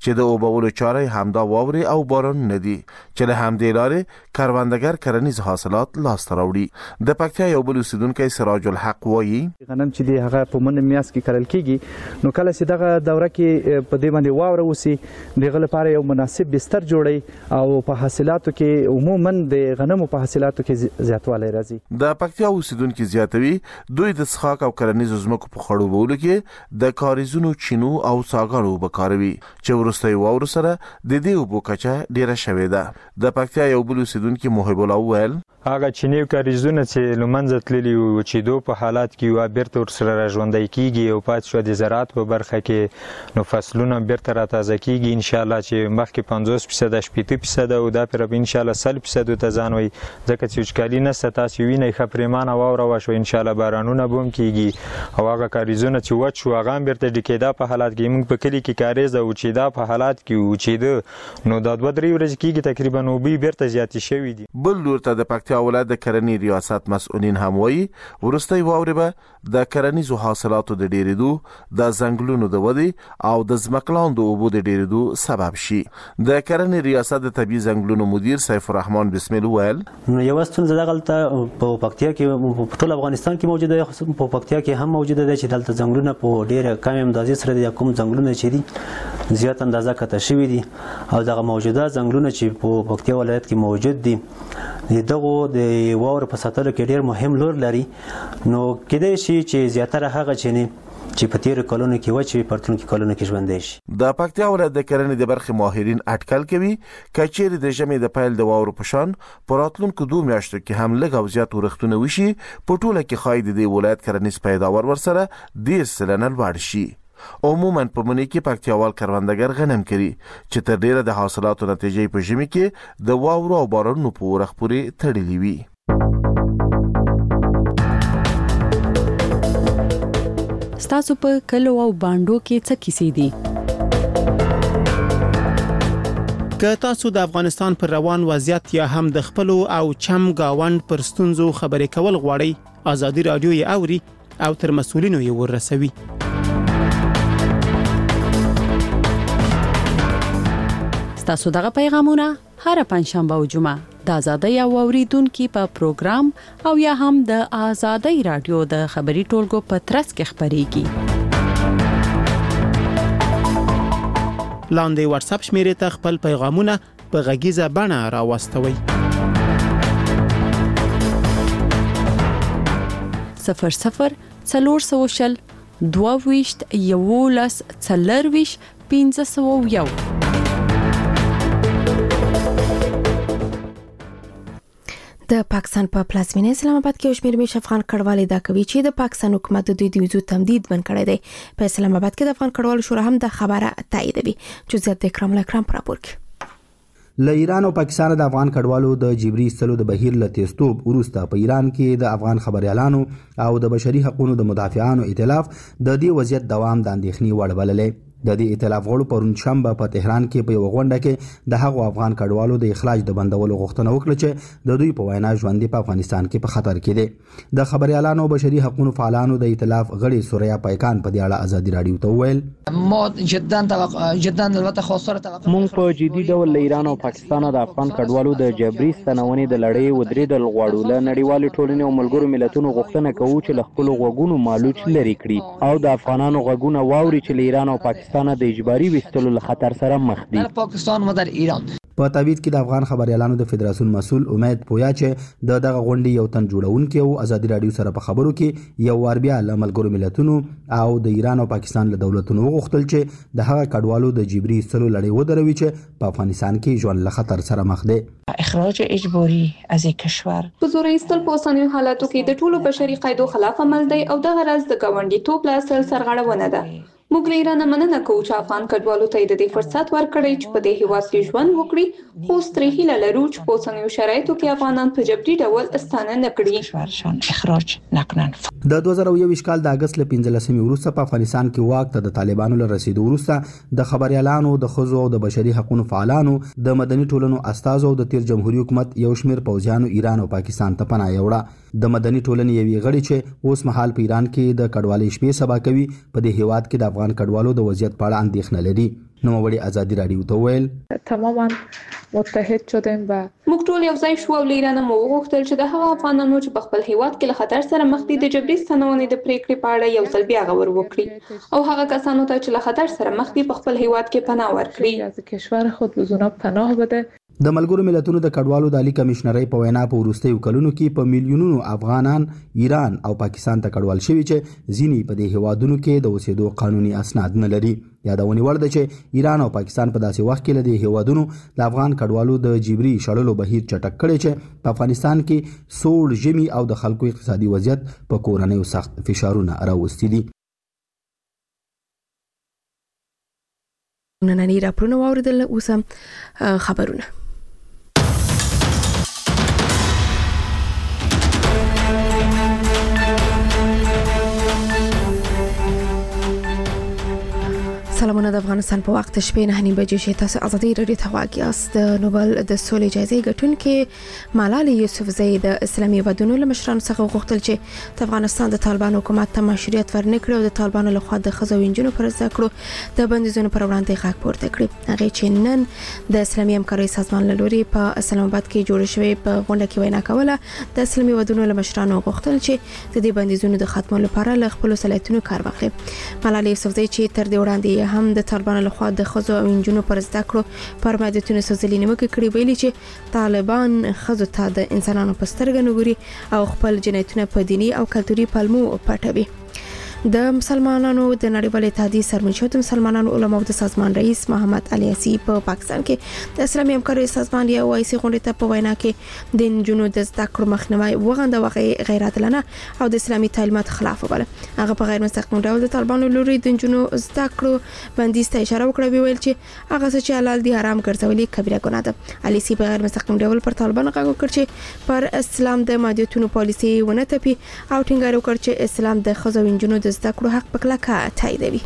[SPEAKER 20] چې د اوبولو چاره همدا واوري او باران ندي چې له همدې لارې کروندګر کرنیز حاصلات لاسته راوړي. د پکتیا یو بل اوسیدونکی سراج الحق وایي
[SPEAKER 21] غنم چې دی هغه په من میاس کې کرل کیږي نو کله چې دغه دوره کې په دې باندې واوره وسی دغه لپاره یو مناسب بستر جوړي او په حاصلاتو کې عموما د غنمو په حاصلاتو کې زیاتوالی راځي.
[SPEAKER 20] د پکتیا اوسیدونکو زیاتوي دوی د څښاک او کرنیزو ځمکو په خړوبولو کې د کاریزونو چینو او څاګانو وبکاروي چې وروستي واورو سره د دې اوبو کچه ډیره شوې ده. د پکتیا یو بل اوسیدونکو محب الله ویل
[SPEAKER 22] هغه چینی کاریزونه چې لمنځه تللي او چې دو په حالات کې یو بیرته ورسره راژوندی کیږي او پات شو د زراعت په برخه کې نو فصلونه بیرته را تازه کیږي ان شاء الله چې مخکې پنځوس فیصد شپږ فیصد او دا پر ان شاء الله سل فیصد ته ځان وي ځکه چې وچکالي نشته تاسو وینئ خپریمانه واوره وشو ان شاء الله بارانونه بوم کیږي او هغه کاریزونه چې وچ شو هغه بیرته ډکېدا په حالات کې موږ په کلی کې کاریز او چې دا په حالات کې و چې ده نو دا دوه درې ورځې کېږي تقریبا او بي بیرته زیاتې شوي دي.
[SPEAKER 20] بل لور ته د پکتیا ولایت د کرنې ریاست مسؤلین هم وایي وروستي واورې به د کرنیزو حاصلاتو د ډیریدو د ځنګلونو د ودې او د ځمکلاندو اوبو د ډیریدو سبب شي. د کرنې ریاست د طبي ځنګلونو مدیر سیف الرحمن بسم الله ویل
[SPEAKER 23] نو یو ستونزه دغلته په پکتیا کې په ټول افغانستان کې موجوده ده په پکتیا کې هم موجوده ده چې دلته ځنګلونه په ډیره کم اندازې سره د کوم ځنګلونه چې دي زیات اندازه کته شوي دي او دغه موجوده ځنګلونه چې په پکتیا ولایت کې موجود دي دغه د واور په ساتلو کې ډیر مهم رول لري نو کېدای شي چې زیاتره هغه چینه چې په تیر کلونو کې و چې پرتونکو کلونو کې ژوندې شي.
[SPEAKER 20] د پکتیا ولایت د کرنې د برخې ماهرین اټکل کوي کچېر د ژمي د پیل د واورو په شان پراتلونکو دوه میاشتو کې هم لږ او زیات ورښتونه وشي په ټوله کې خای د ولایت کرنیز پیداوار ورسره ډیر سلنه لوړ شي. عموما په منی کې پکتیاوال کروندګر غنم کوي چې تر ډیره د حاصلاتو نتیجې په ژمي کې د واورو او بارانونو په ورخ پورې تړلې وي.
[SPEAKER 24] ستاسو په کلو او باندو کې څه کیسې دي؟
[SPEAKER 25] که تاسو د افغانستان پر روان وضعیت یا هم د خپلو او چم گاوند پر ستونزو خبرې کول غواړئ ازادي رادیو یې اوري او تر مسؤلینو یې ورسوي.
[SPEAKER 24] ستاسو دغه پیغامونه هر پنځشنبه او جمعه د آزادۍ او اوریدونکو په پروګرام او یا هم د آزادۍ رادیو د خبري ټولګو په ترڅ کې خبريږي.
[SPEAKER 25] لاندې واتس اپ شمیرې ته خپل پیغامونه په غږیزه بڼه راوستوئ.
[SPEAKER 24] صفر صفر څلور سوه شل دوه ویشت یولس څلرویشت پنځه سوه یو.
[SPEAKER 2] د پاکستان په پلازمینه اسلام آباد کې شمیر میش افغان کډوالۍ دا کوي چې د پاکستان حکومت د دوی د ویزو تمدید بند کړی دی. په اسلام آباد کې د افغان کډوالو شورا هم د خبره تاییدوي. جزئیات د اکرام الاکرام پر راپور کې
[SPEAKER 1] له ایران او پاکستان د افغان کډوالو د جبري ایستلو د بهیر له تیزتوب وروسته په ایران کې د افغان خبريالانو او د بشري حقوقو د مدافعانو ائتلاف د دې وضعیت دوام د اندېښنې وړ بللې. د دې ائتلاف غړو پرون شنبه په تهران کې په یو غونډه کې د هغو افغان کډوالو د اخراج د بندولو غوښتنه وکړه چې د دوی په وینا ژوند په افغانستان کې په خطر کې دي. د خبريالانو او بشري حقوقو فعالانو د ائتلاف غړي سوریا پایکان په دې اړه ازادي رادیو ته وویل
[SPEAKER 26] ما جدا توقع جدا البته خاصه توقع
[SPEAKER 27] مونږ په جدي ډول له ایران او پاکستان د افغان کډوالو د جبري ستنونې د لړۍ ودرېدل غواړو. له نړیوالې ټولنې او ملګرو ملتونو غوښتنه کوو چې له خپل غوږونو مالوچ لري کړي او د افغانانو غوږونه واوري چې له ایران او پاکستان د اجباري وستلو له خطر سره مخ دي.
[SPEAKER 26] در پاکستان و در ایران
[SPEAKER 1] په تابید کې د افغان خبريالانو د فدراسیون مسؤل امید پویا چې د دغه غونډې یو تن جوړونکي او ازادي رادیو سره په خبرو کې یو وار بیا له ملګرو ملتونو او د ایران او پاکستان له دولتونو غوښتل چې د هغه کډوالو د جبري ایستلو لړۍ ودروي چې په افغانستان کې ژوند له خطر سره مخ دي.
[SPEAKER 28] اخراج اجباري از یک کشور
[SPEAKER 12] په زور ایستل په اوسنیو حالاتو کې د ټولو بشري قاعدو خلاف عمل دی او دغه راز د ګاونډي توپ له اصل سرغړونه ده. موږ له ایران مننه کوو چې افغان کډوالو ته د دې فرصت ورکړی چې په دې هیواد کې ژوند وکړي خو سترې هیله لرو چې په اوسنیو شرایطو کې افغانان په جبري ډول استانه نه کړي.
[SPEAKER 28] اخراج نکنن.
[SPEAKER 1] د دوه زره یو کال د اگست له پنځلسمې وروسته په افغانستان کې واک ته د طالبانو له رسیدو وروسته د خبريالانو د ښځو او د بشري حقوقو فعالانو د مدني ټولنو استازو او د تیر جمهوریت حکومت یو شمېر پوځیانو ایران او پاکستان ته پناه یوړه. د مدني ټولنې یوې غړي چې اوس مهال په ایران کې د کډوالۍ شپې سبا کوي په دې هیواد کې د افغان افغان کډوالو د وضعیت په اړه اندېښنه لري. نوموړي ازادي راډیو ته وویل
[SPEAKER 3] تماما متحد شدیم و
[SPEAKER 12] موږ ټول یو ځای شو او له ایران مو وغوښتل چې د هغه افغانانو چې په خپل هیواد کې له خطر سره مخ دي د جبري ستنونې د پریکړې په اړه یو ځل بیا غور وکړي او هغه کسانو ته چې له خطر سره مخ دي په خپل هیواد کې پناه ورکړي.
[SPEAKER 3] از کشور خود به زونا پناه بده.
[SPEAKER 1] د ملګرو ملتونو د کډوالو د عالی کمشنرۍ په وینا په وروستیو کلونو کې په میلیونونو افغانان ایران او پاکستان ته کډوال شوي چې ځینې په دې هیوادونو کې د اوسېدو قانوني اسناد نه لري. یادونې وړ ده چې ایران او پاکستان په داسې وخت کې له دې هیوادونو د افغان کډوالو د جبري شړلو بهیر چټک کړی چې په افغانستان کې سوړ ژمي او د خلکو اقتصادي وضعیت په کورنیو سخت فشارونه راوستي دي.
[SPEAKER 2] نننی راپورونه واوریدل. اوس هم خبرونه. سلامونه د افغانستان په وخت شپې نه نیم بجې شي. تاسو ازادي رادیو ته غواړئ یاست. د نوبل د سولې جایزې ګټونکې ملالۍ یوسفزۍ د اسلامي هیوادونو له مشرانو څخه غوښتل چې د افغانستان د طالبان حکومت ته مشروعیت ورنکړي او د طالبانو لخوا د ښځو او نجونو پر زده کړو د بندیزونو پر وړاندې غږ پورته کړي. هغه چې نن د اسلامي همکارۍ سازمان له لوري په اسلام آباد کې جوړ شوی په غونډه کې وینا کوله د اسلامي هیوادونو له مشرانو غوښتل چې د دې بندیزونو د ختمولو لپاره له خپل صلاحیتونو کار واخلي. ملالۍ یوسفزۍ چې تر دې وړاندې هم د طالبانو لخوا د ښځو او نجونو پر زده کړو پر محدودیتونو سوزلي نیوکې کړې، ویلي چې طالبان ښځو ته د انسانانو په سترګه نه ګوري او خپل جنایتونه په دیني او کلتوري پلمو پټوي. د مسلمانانو د نړیوال اتحادیې سرمنشي د مسلمانانو علماو د سازمان رئیس محمد علي اسی په پا پاکستان کې د اسلامي همکارۍ سازمان یا وایسي غونډې ته په وینا کې د نجونو د زده کړو مخنیوي وغنده وغه غیر عادلانه او د اسلامي تعلیمات خلاف وبله. هغه په غیر مستقیم ډول د طالبانو لوري د نجونو زده کړو بندیز ته اشاره وکړه، ویل چې هغه څه چې حلال دي حرام ګرځولي کبیره ګناه ده. علي اسی په غیر مستقیم ډول پر طالبانو غږ وکړ چې پر اسلام د محدودیتونو پالیسي ونه تپي او ټینګار وکړ چې اسلام د ښځو او نجونو د زده کړو حق په کلکه تاییدوي.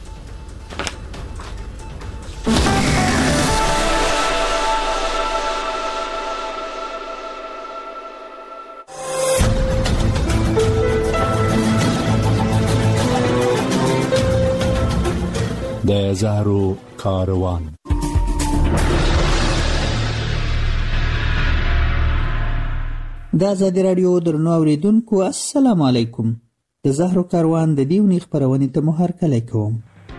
[SPEAKER 4] د زهرو کاروان.
[SPEAKER 6] د ازادي راډیو درنو اوریدونکو السلام علیکم. د زهرو کاروان د دیونی خبرونې ته مو هرکلی کوم.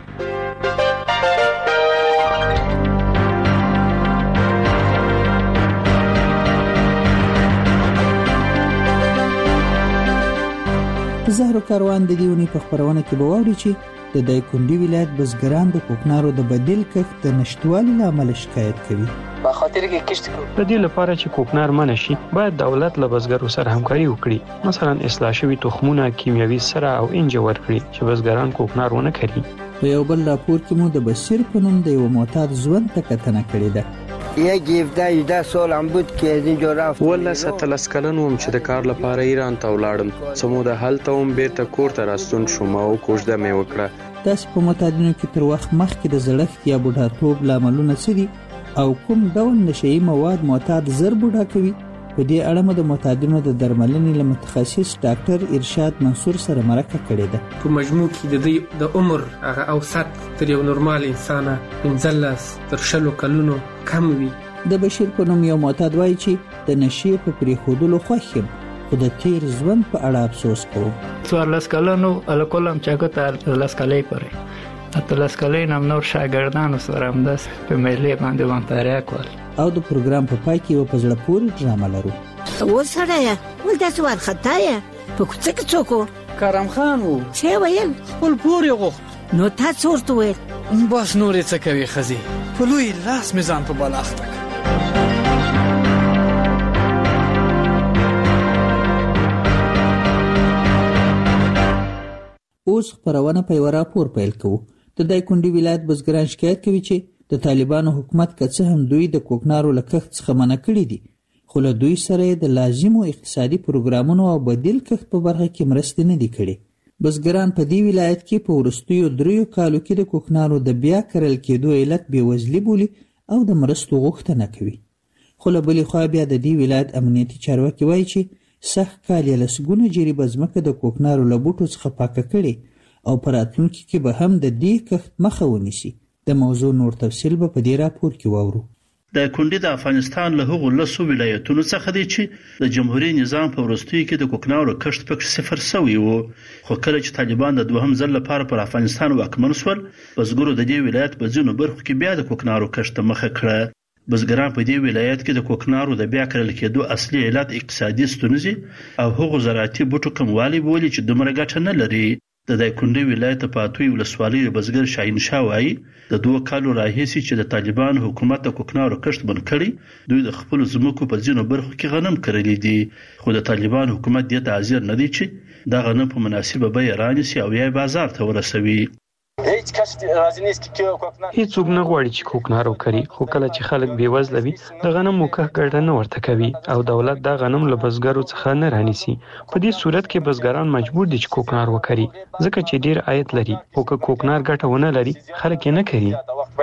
[SPEAKER 6] زهرو کاروان د دیونی په خبرونه کې به واوري چې د دایکنډي ولایت بزګران د کوکنارو د بدیل کښت د نشټوالي له امله شکایت کوي.
[SPEAKER 7] په خاطر کې کښت کوي د دې لپاره چې کوکنار منع شي باید دولت له بزګرو سره همکاري وکړي، مثلا اصلاح شوي تخمونه کیمیاوي سره او انج ورکړي چې بزګران کوکنار ونه کړي.
[SPEAKER 6] په یو بل راپور کې مو د بشیر په نوم د یو معتاد ژوند ته کتنه کړې ده.
[SPEAKER 8] یک هفده ده سال هم بود که از اینجا رفت.
[SPEAKER 9] والله ستلس کلن وم چې د کار لپاره ایران ته ولاړم. سموده هلته هم بیرته کور ته راستون شوم او کوژده مې وکړه.
[SPEAKER 6] داسې په معتادینو کې تر وخت مخکې د زړښت یا بوډاتوب لاملونه څه دي او کوم ډول نشئی مواد معتاد زر بوډا کوي؟ په دې اړه مو د معتادینو د درملنې له متخصص ډاکټر ارشاد منصور سره مرکه کړې ده.
[SPEAKER 10] په مجموع کې د دې د عمر هغه اوسط تر یو نورمال انسان پنځلس تر شلو کلونو کم وي.
[SPEAKER 6] د بشیر په نوم یو معتاد وایي چې د نشې په پرېښودلو خوښ یم خو د تیر ژوند په اړه افسوس کوم.
[SPEAKER 11] څوارلس کلنو الکل هم چاګو ته لس کلۍ پورې اتلس کلۍ نه نور شاګردانو سره همداسې په میلې باندې وانتاریا کول.
[SPEAKER 6] او د پروګرام په پای کې یو په زړه پورې ډرامه لرو.
[SPEAKER 29] اوس سړیه ول داسې وارخطا یې په کوڅه کې څوک و؟
[SPEAKER 30] کرم خان و.
[SPEAKER 29] څه ویل؟
[SPEAKER 30] خپل پور یې غوښت.
[SPEAKER 29] نو تا څه ورته ویل؟
[SPEAKER 30] بس نور یې څه کوي ښځې په لوی لاس مې ځان په بلا اخته کړ.
[SPEAKER 6] اوس خبرونه په یو راپور پیل کوو. د دایکنډي ولایت بزګران شکایت کوي چې د طالبانو حکومت که څه هم دوی د کوکنارو له کښت څخه منع کړي دي خو له دوی سره د لازمو اقتصادي پروګرامونو او بدیل کښت په برخه کې مرستې نه دي کړي. بزګران په دې ولایت کې په وروستیو دریو کالو کې د کوکنارو د بیا کرل کېدو علت بېوزلي بولي او د مرستو غوښتنه کوي. خو له بلې خوا بیا د دې ولایت امنیتي چارواکي وایي چې سږ کال یې لسګونه جریبه ځمکه د کوکنارو له بوټو څخه پاکه کړې او په راتلونکي کې به هم د دې کښت مخه ونیسي. د موضوع نور تفصیل به په دې راپور کې واورو.
[SPEAKER 5] د کونډې د افغانستان له هغو لسو ولایتونو څخه دی چې د جمهوریت نظام په وروستیو کې د کوکنارو کښت پکې صفر شوی و، خو کله چې طالبان د دوهم ځل لپاره پر افغانستان واکمن شول، بزګرو د دې ولایت په ځینو برخو کې بیا د کوکنارو کښت ته مخه کړه. بزګران په دې ولایت کې د کوکنارو د بیا کرل کېدو اصلي علت اقتصادي ستونزې او هغو زراعتي بوټو کموالی بولي چې دومره ګټه نه لري. د دایکنډي ولایت په اتوي ولسوالۍ بزګر شاهین شاه وایي د دوه کالو راهیسې چې د طالبان حکومت د کوکنارو کښت بند کړی، دوی د خپل ځمکو په ځینو برخو کې غنم کرلی دي، خو د طالبان حکومت دې ته حاضر نه دی چې دا غنم په مناسبه بیه رانیسي او یا بازار ته ورسوي.
[SPEAKER 7] هیڅوک نه غواړي چې کوکنارو کري، خو کله چې خلک بیوزله وي د غنمو کښت ګټه نه ورته کوي او دولت دا غنم له بزګرو څخه نه رانیسي. په دې صورت کې بزګران مجبور دي چې کوکنار وکړي ځکه چې ډیر عاید لري، خو که کوکنار ګټه ونه لري خلک یې نه کوي.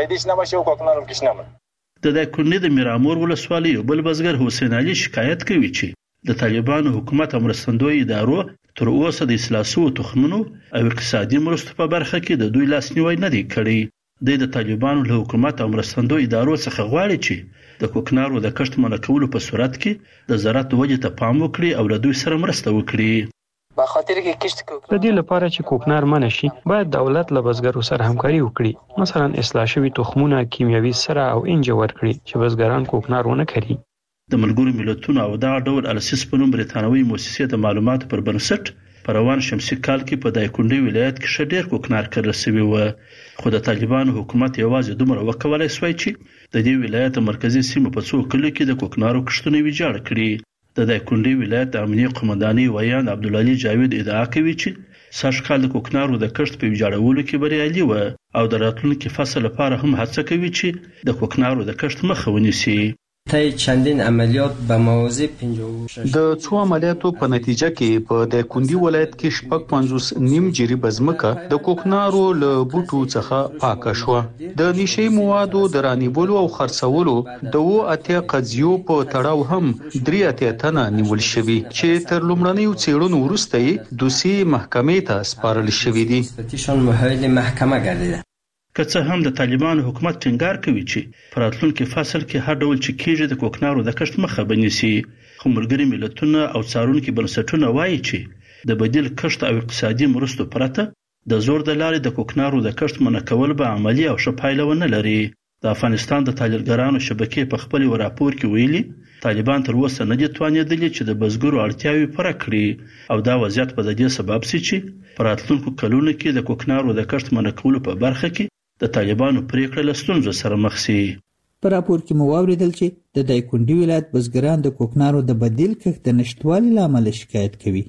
[SPEAKER 5] د دایکنډي د میرامور ولسوالۍ بل بزګر حسین علي شکایت کوي چې د طالبانو حکومت او مرستندوی ادارو تر اوسه د اصلاح شویو تخمونو او اقتصادي مرستو په برخه کې د دوی لاسنیوی نه دی کړی. د طالبانو له حکومت او مرستندوی ادارو څخه غواړي چې د کوکنارو د کښت منع کولو په صورت کې د زراعت ودې ته پام وکړي او له دوی سره مرسته وکړي.
[SPEAKER 7] په خاطر کې کښت کوکنار د دې لپاره چې کوکنار منع شي باید دولت له بزګرو سره همکاري وکړي، مثلا اصلاح شوی تخمونه کیمیاوي سره او انجه ورکړي چې بزګران کوکنار ونه کړي.
[SPEAKER 5] د ملګرو ملتونو او دغه ډول السیس په نوم برتانوي مؤسسې د معلوماتو پر بنسټ په روان شمسي کال کې په دایکنډي ولایت کې ښه ډېر کوکنار کرل شوي و، خو د طالبانو حکومت یوازې دومره وکولای شوی چې د دې ولایت مرکزي سیمو په څو کلیو کې د کوکنارو کښتونه ویجاړ کړي. د دایکنډي ولایت د امنیه قومندانۍ ویان عبدالعلي جاوید ادعا کوي چې سږ کال د کوکنارو د کښت په ویجاړولو کې بریالي و او د راتلونکي فصل لپاره هم هڅه کوي چې د کوکنارو د کښت مخه ونیسي.
[SPEAKER 13] طی چندین عملیات به مواضع پنځه و شش
[SPEAKER 14] د څو عملیاتو په نتیجه کې په دایکنډي ولایت کې شپږ پنځوس نیم جریب ځمکه د کوکنارو له بوټو څخه پاکه شوه. د نشي موادو د رانیولو او خرڅولو د و اتیا قضیو په تړاو هم درې اتیا تنه نیول شوي چې تر لومړنیو څېړنو وروسته یې دوسیې محکمې ته سپارل شوي دي.
[SPEAKER 13] ستیشن محایل محکمه ګرځیده.
[SPEAKER 5] که څه هم د طالبانو حکومت ټینګار کوي چې په راتلونکي فصل کې هر ډول چې کېږي د کوکنارو د کښت مخه بنیسي، خو ملګري ملتونه او څارونکي بنسټونه وایي چې د بدیل کښت او اقتصادي مرستو پرته د زور د لارې د کوکنارو د کښت منع کول به عملی او ښه پایله ونه لري. د افغانستان د تاجرګرانو شبکې په خپل راپور کې ویلي طالبان تر اوسه نه دي توانېدلي چې د بزګرو اړتیاوې پوره کړي او دا وضعیت به د دې سبب شي چې په راتلونکو کلونو کې د کوکنارو د کښت منع کولو په برخه کې د طالبانو پریکړه له ستونزو سره مخ شي.
[SPEAKER 6] په راپور کې مو واوریدل چې د دایکنډي ولایت بزګران د کوکنارو د بدیل کښت د نشټوالي له امله شکایت کوي.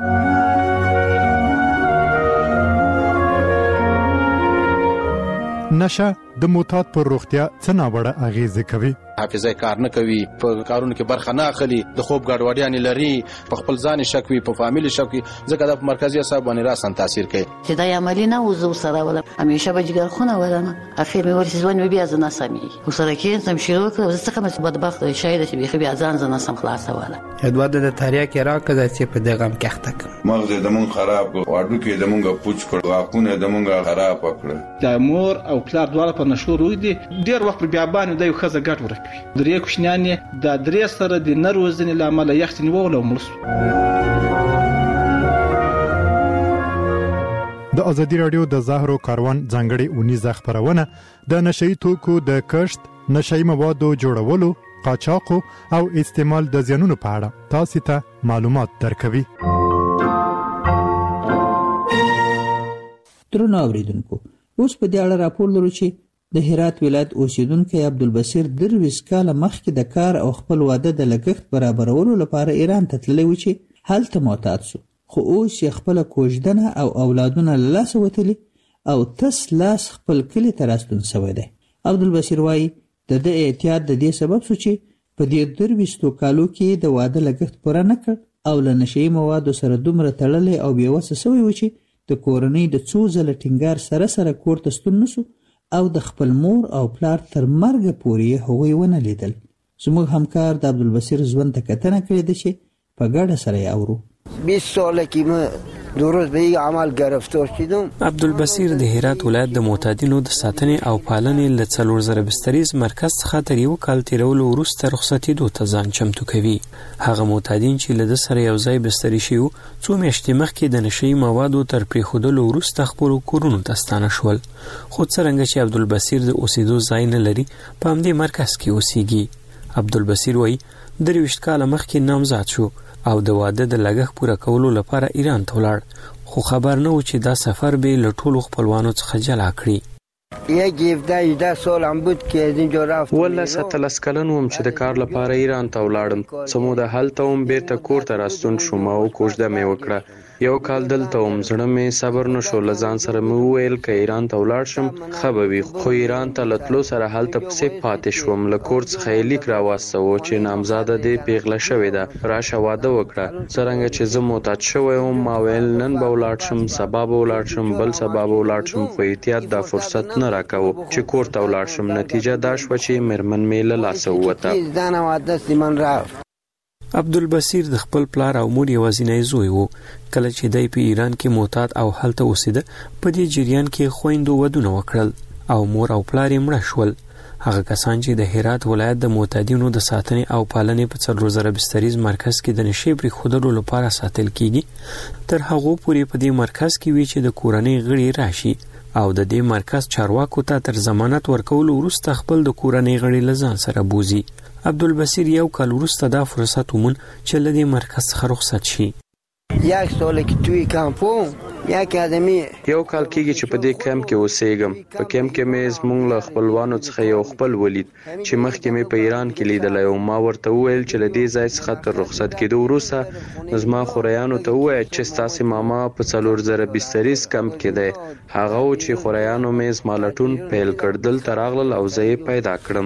[SPEAKER 15] نشه د معتاد پر روغتیا څه ناوړه اغیزه کوي.
[SPEAKER 16] حافظه کار نه کوي، په کارونو کې برخه نه اخلي، د خوب ګډوډیان لري، په خپل ځان شک وي، په فامیل شک وي، ځکه د مرکزي اعصاب باندې راسن تاثیر کوي.
[SPEAKER 17] چې دا عملی نه وزو سره ولا همیشه به جګر خونه ولنه اخر مې ورسې ځوان مې بیا ځنه سمي خو سره کې سم شروع کړ زه څنګه مې بدبخت شاید چې بيخي بیا ځان ځنه سم خلاص ولا
[SPEAKER 18] ادواد د تاریا کې راکړه چې په دغه هم کېخته کړ
[SPEAKER 19] مغز د مون خراب واډو کې د مونږه پوچ کړ واقونه د مونږه خراب کړ.
[SPEAKER 10] د مور او پلار دواړه په نشو روي دي ډیر وخت بیا باندې د یو خزه ګټ ورکوي درې کوشنیان د درې سره د نروزنې لامل یختنی وغلو مرسو.
[SPEAKER 15] د ازادي رادیو د زهرو کاروان ځانګړي اونیزه خبرونه د نشئی توکو د کښت، نشئی موادو جوړولو، قاچاق او استعمال د زیانونو په اړه تاسو ته معلومات درکوي.
[SPEAKER 6] درنو اوریدونکو، اوس په دې اړه راپور لرو چې د هرات ولایت اوسیدونکو عبدالبصیر درویس کال مخکې د کار او خپل واده د لګښت برابرولو لپاره ایران ته تللی و چې هلته معتاد شو، خو اوس یې خپل کوژدنه او اولادونه له لاسه وتلي او تس لاس خپل کلي ته راستون شوی دی. عبدالبصیر وایي د ده احتیاط د دې سبب شو چې په دې درویستو کالو کې د واده لګښت پوره نه کړ او له نشهیي موادو سره دومره تړلی او بېوسه شوی و چې د کورنۍ د څو ځله ټینګار سره سره کور ته ستون نشو او د خپل مور او پلار تر مرګه پورې هغوی ونه لیدل. زموږ همکار د عبدالبصیر ژوند ته کتنه کړې ده چې په ګډه سره یې اورو.
[SPEAKER 8] بیست ساله که ما درست به این عمل گرفتار شدم.
[SPEAKER 7] عبدالبصیر د هرات ولایت د معتادینو د ساتنې او پالنې له څلور زره بستریز مرکز څخه تر یو کال تیرولو وروسته رخصتېدو ته ځان چمتو کوي. هغه معتادین چې له ده سره یو ځای بستري شوي وو څو میاشتې مخکې د نشهیي موادو تر پرېښودلو وروسته خپلو کورونو ته ستانه شول. خو څرنګه چې عبدالبصیر د اوسېدو ځای نه لري په همدې مرکز کې اوسېږي. عبدالبصیر وایي درویشت کاله مخکې نامزاد شو او د واده د لګښت پوره کولو لپاره ایران ته ولاړ، خو خبر نه و چې دا سفر به له ټولو خپلوانو څخه جلا کړي.
[SPEAKER 8] یک هفده هجده سالم بود که از اینجا رفت.
[SPEAKER 9] ولس اتلس کلن وم چې د کار لپاره ایران ته ولاړم. سموده هلته وم بیرته کور ته راستون شوم او کوژده مې وکړه. یو کال دلته وم، زړه مې صبر نه شو. له ځان سره مې وویل که ایران ته ولاړ شم ښه به وي، خو ایران ته له تلو سره هلته پسې پاتې شوم. له کور څخه یې لیک راواستوه چې نامزاده دې پیغله شوې ده، راشه واده وکړه. څرنګه چې زه معتاد شوی وم ما ویل نن به ولاړ شم، سبا به ولاړ شم، بل سبا به ولاړ شم، خو احتیاط دا فرصت نه راکاوه چې کور ته ولاړ شم. نتیجه دا شوه چې مېرمن مې له لاسه ووته. عبدالبصیر د خپل پلار او مور یوازینی زوی و. کله چې دی په ایران کې معتاد او هلته اوسېده په دې جریان کې خویندو ودونه وکړل او مور او پلار یې مړه شول. هغه کسان چې د هرات ولایت د معتادینو د ساتنې او پالنې په څلور زره بستریز مرکز کې د نشې پرېښودلو لپاره ساتل کیږي تر هغو پورې په دې مرکز کې وي چې د کورنۍ غړي راشي او د دې مرکز چارواکو ته تر ضمانت ورکولو وروسته خپل د کورنۍ غړي له ځان سره بوزي. عبدالبصیر یو کال وروسته دا فرصت ومون چې له دې مرکز څخه رخصت شي.
[SPEAKER 8] یک سال که توی کمپوم یک آدمی
[SPEAKER 9] یو کال کېږي چې په دې کمپ کې اوسېږم. په کمپ کې مې زموږ له خپلوانو څخه یو خپل ولید چې مخکې مې په ایران کې لیدلی او ما ورته وویل چې له دې ځای څخه تر رخصت کېدو وروسته زما خوریانو ته ووایه چې ستاسې ماما په څلور زره بستریز کمپ کې دی. هغه و چې خوریانو مې زما لټون پیل کړ، دلته راغلل او زه یې پیدا کړم.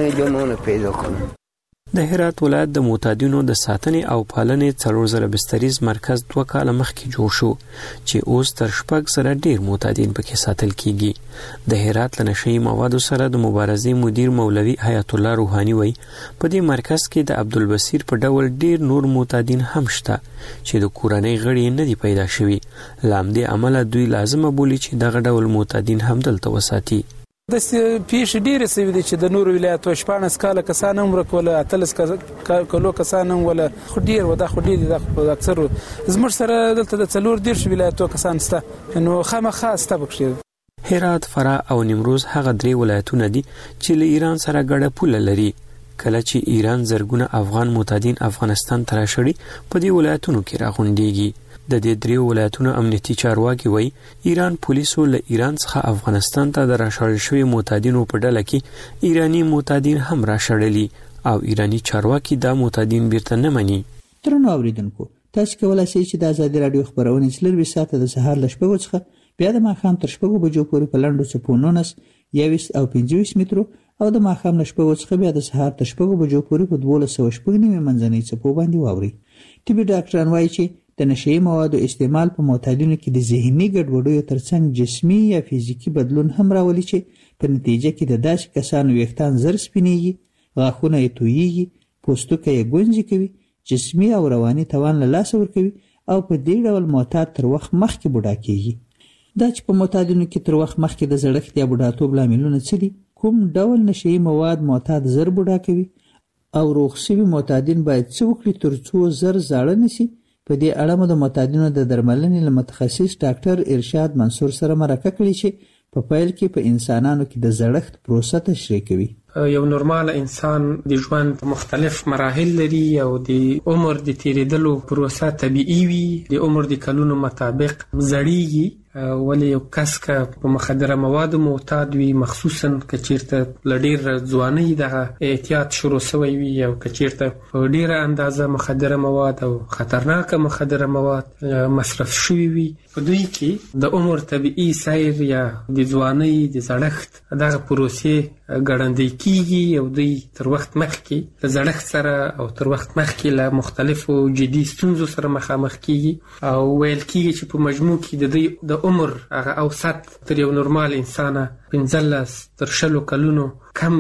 [SPEAKER 9] د هرات ولایت د معتادینو د ساتنې او پالنې څلور زره بستریز مرکز دوه کاله مخکې جوړ شو چې اوس تر شپږ زره ډېر معتادین پکې ساتل کیږي. د هرات له نشهیي موادو سره د مبارزې مدیر مولوي حیات الله روحاني وایي په دې مرکز کې د عبدالبصیر په ډول ډېر نور معتادین هم شته چې د کورنۍ غړي نه دي پیدا شوي. له همدې امله دوی لازمه بولي چې دغه ډول معتادین هم دلته وساتي.
[SPEAKER 12] داسې پیښې ډېرې سوي دي چې د نورو ولایتو شپاړس کاله کسان هم ورک وله، اتلس کلو کسان هم وله، خو ډېر و دا خو ډېر دي. دا اکثر زموږ سره دلته د څلور دېرش ولایتو کسان شته، نو خامخا شته پکښې.
[SPEAKER 7] هرات، فراه او نیمروز هغه درې ولایتونه دي چې له ایران سره ګډه پوله لري. کله چې ایران زرګونه افغان معتادین افغانستان ته راشړي په دې ولایتونو کې راغونډېږي. د دې درې ولایتونو امنیتي چارواکي وایي ایران پولیسو له ایران څخه افغانستان ته د راشړل شوي معتادینو په ډله کې ایرانی معتادین هم راشړلي او ایرانی چارواکي دا معتادین بیرته نه مني.
[SPEAKER 6] درنو اوریدونکو، تاسو کولای شئ چې د ازادي راډیو خبرونه څلرویشت ساعته د سهار له شپږو څخه بیا د ماښام تر شپږو بجو پورې په لنډو څپو نولس، یوویشت او پنځه ویشت مترو او د ماښام له شپږو څخه بیا د سهار تر شپږو بجو پورې په دولس سوه شپږ نوي منځنۍ څپو باندې واورئ. طبي ډاکټران وایي چې د نشهیي موادو استعمال په معتادینو کې د ذهني ګډوډیو ترڅنګ جسمي یا فزیکي بدلون هم راولي چې په نتیجه کې د داسې کسانو ویښتان زر سپینېږي، غاښونه یې تویېږي، پوستکی یې ګونځې کوي، جسمي او رواني توان له لاسه ورکوي او په دې ډول معتاد تر وخت مخکې بوډا کېږي. دا چې په معتادینو کې تر وخت مخکې د زړښت یا بوډاتوب لاملونه څه دي، کوم ډول نشهیي مواد معتاد زر بوډا کوي او روغ شوي معتادین باید څه وکړي تر څو زر زاړه نشي. په دې اړه مو د معتادینو د درملنې له متخصص ډاکټر ارشاد منصور سره مرکه کړې چې په پیل کې په انسانانو کې د زړښت پروسه تشریح کوي.
[SPEAKER 18] یو نورمال انسان د ژوند مختلف مراحل لري او د عمر د تیریدلو پروسه طبیعي وي، د عمر د کلونو مطابق زړیږي. ولی یو کس که په مخدره موادو معتاد وي، مخصوصا که چیرته له ډېر ځوانۍ دغه احتیاط شروع سوی وي او که چیرته په ډېره اندازه مخدره مواد او خطرناکه مخدره مواد مصرف شوي وي، په دوی کې د عمر طبیعي سیر یا د ځوانۍ د زړښت دغه پروسې ګړندۍ کیږي او دوی تر وخت مخکې له زړښت سره او تر وخت مخکې له مختلفو جدي ستونزو سره مخامخ کیږي او ویل کیږي چې په مجموع کې د دوی د عمر هغه اوسط تر یو نورمال انسانه پنځلس تر شلو کلونو کم وي.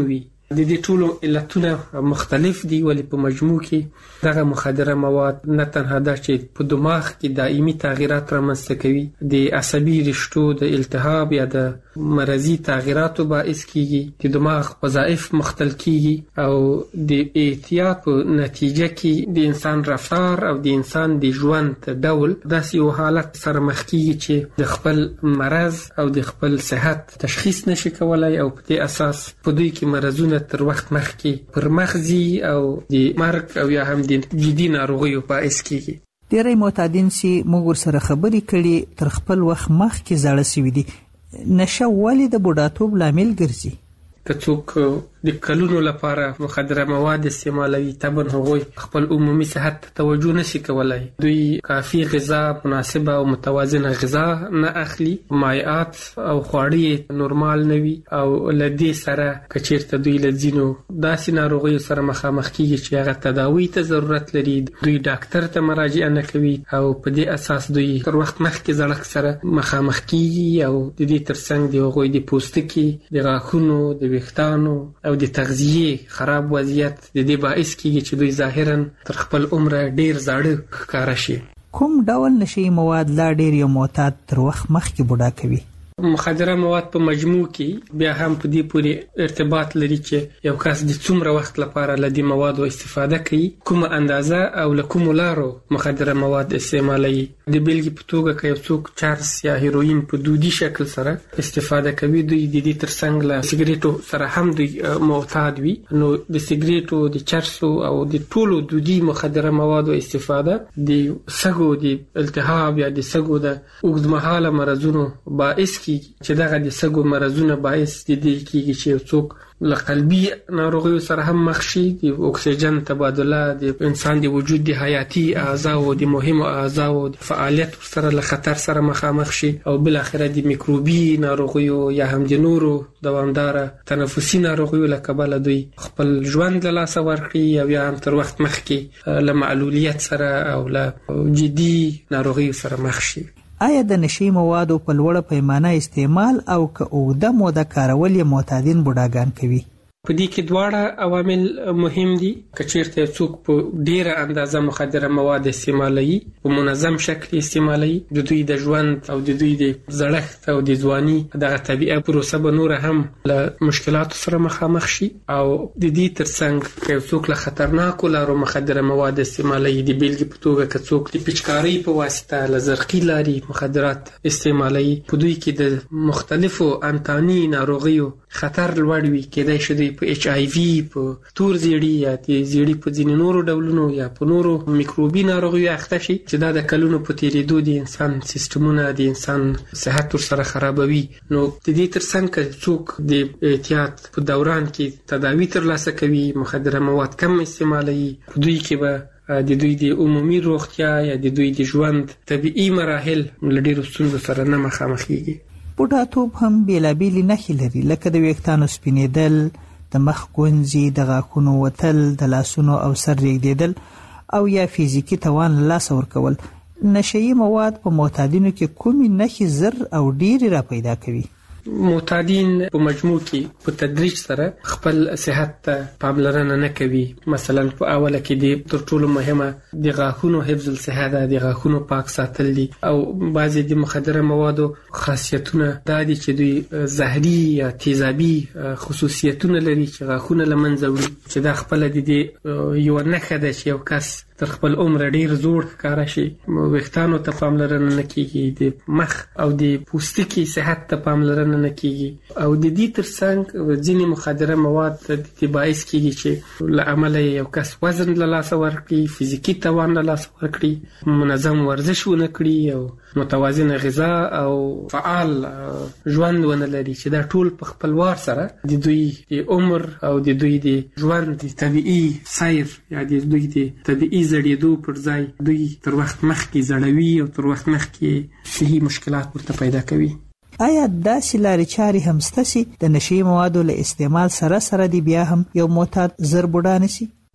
[SPEAKER 18] د دې ټولو علتونه مختلف دي، ولی په مجموع کې دغه مخدره مواد نه تنها دا چې په دماغ کې دائمي تغییرات رامنځته کوي، د عصبي رشتو د التهاب یا د مرضی تغییراتو باعث کیږي، د دماغ وظایف مختل کیږي او د احتیاط په نتیجه کې د انسان رفتار او د انسان د ژوند ډول داسې یو حالت سره مخ کیږي چې د خپل مرض او د خپل صحت تشخیص نشي کولای او په دې اساس په دوی کې مرزونه تر وخت مخکې پر مخزي او د مرګ او یا هم د جدي ناروغیو باعث کیږي.
[SPEAKER 6] ډېری معتادین چې موږ ورسره خبرې کړي تر خپل وخت مخکې زاړه سوي دي. نشه ولې د بوډاتوب لامل ګرځي؟
[SPEAKER 18] که څوک د کلونو لپاره مخدره مواد استعمالوي، طبعا هغوی خپل عمومي صحت ته توجه نشي کولای. دوی کافي غذا، مناسبه او متوازنه غذا نه اخلي، مایعات او خواړه نورمال نه وي او لدې سره کچیرته دوی لځینو داسې ناروغیو سره مخامخ کیږي چې هغه تداوی ته ضرورت لري، دوی ډاکټر ته مراجعه نه کوي او په دې اساس دوی تر وخت مخکې زړک سره مخامخ کیږي او د دې ترڅنګ د هغوی د پوستکي، د غاښونو، د ویښتانو او د تغذیه خراب وضعیت د دې باعث کیږي چې دوی ظاهرا تر خپل عمر ډیر زاړه ښکارا شي.
[SPEAKER 6] کوم ډول نشي مواد لا ډیر یو معتاد تر وخت مخکې بوډا کوي؟
[SPEAKER 18] مخدره مواد په مجموع کې بیا هم په دې پورې ارتباط لري چې یو کس د څومره وخت لپاره له دې موادو استفاده کوي، کومه اندازه او له کومو لارو مخدره مواد استعمالوي. د بیلګې په توګه که یو څوک چرس یا هیروین په دودي شکل سره استفاده کوي، دوی د دې ترڅنګ له سیګریټو سره هم دوی معتاد وي، نو د سیګریټو، د چرسو او د ټولو دودي مخدره موادو استفاده د سږو د التهاب یا د سږو د اوږدمهاله مرضونو باعث چې دغه د سږو مرزونه باعث د دې کیږي چې یو څوک له قلبي ناروغیو سره هم مخ شي، د اکسیجن تبادله د انسان د وجود د حیاتي اعضاو د مهمو اعضاو د فعالیت سره له خطر سره مخامخ شي او بل اخره د میکروبي ناروغیو یا هم د نورو دوامداره تنفسي ناروغیو له کبله دوی خپل ژوند له لاسه ورکړي او یا هم تر وخت مخکې له معلولیت سره او له جدي ناروغیو سره مخ شي.
[SPEAKER 6] آیا د نشي موادو په لوړه پیمانه استعمال او که اوږده موده کارول یې معتادین بوډاګان کوي؟
[SPEAKER 18] په دې کې دواړه عوامل مهم دي. که چیرته څوک په ډیره اندازه مخدره مواد استعمالوي، په منظم شکل استعمالوي، د دوی د ژوند او د دوی د زړښت او د ځواني دغه طبیعه پروسه به نور هم له مشکلاتو سره مخامخ شي او د دې ترڅنګ که څوک له خطرناکو لارو مخدره مواد استعمالوي، د بیلګې په توګه که څوک د پچکارۍ په واسطه له زرقي لارې مخدرات استعمالوي، په دوی کې د مختلفو انتاني ناروغیو خطر لوړ وي، کېدای شي دوی په ایچ آی وی، په تور زیړي یا د زیړي په ځینې نورو ډولونو یا په نورو میکروبي ناروغیو اخته شي چې دا د کلونو په تیریدو د انسان سیستمونه، د انسان صحت ورسره خرابوي. نو د دې ترڅنګ که څوک د احتیاط په دوران کې تداوی ترلاسه کوي، مخدره مواد کم استعمالوي، په دوی کې به د دوی د عمومي روغتیا یا د دوی د ژوند طبیعي مراحل له ډېرو ستونزو سره نه مخامخ کیږي.
[SPEAKER 6] بوډاتوب هم بېلابېلې نښې لري، لکه د ویښتانو سپینېدل، د مخ ګونځې، د غاښونو وتل، د لاسونو او سر ریږدېدل او یا فزیکي توان له لاسه ورکول. نشهیي مواد په معتادینو کې کومې نښې زر او ډېرې را پیدا کوي؟
[SPEAKER 18] معتادین په مجموع کې په تدریج سره خپل صحت ته پاملرنه نه کوي. مثلا په اوله کې د تر ټولو مهمه د غاښونو حفظ الصحه ده، د غاښونو پاک ساتل دي او بعضې د مخدره موادو خاصیتونه دا دي چې دوی زهري یا تیزابي خصوصیتونه لري چې غاښونه له منځه وړي، چې دا خپله د دې یوه نښه ده چې یو کس تر خپل عمر ډیر زوړ ښکاره شي. ویښتانو ته پاملرنه نه کیږي، د مخ او د پوستکي صحت ته پاملرنه نه کیږي او د دې ترڅنګ ځینې مخدره مواد د دې باعث کیږي چې له امله یو کس وزن له لاسه ورکړي، فزیکي توان له لاسه ورکړي، منظم ورزش ونه کړي او متوازنه غذا او فعال ژوند ونه لري، چې دا ټول په خپلوار سره د دوی د عمر او د دوی د ژوند د طبیعي سیر یا د دوی د طبیعي زړېدو پر ځای دوی تر وخت مخکې زړوي او تر وخت مخکې صحي مشکلات ورته پیدا کوي.
[SPEAKER 6] آیا داسې لارې چارې هم شته چې د نشي موادو له استعمال سره سره دی بیا هم یو معتاد زر بوډا نشي؟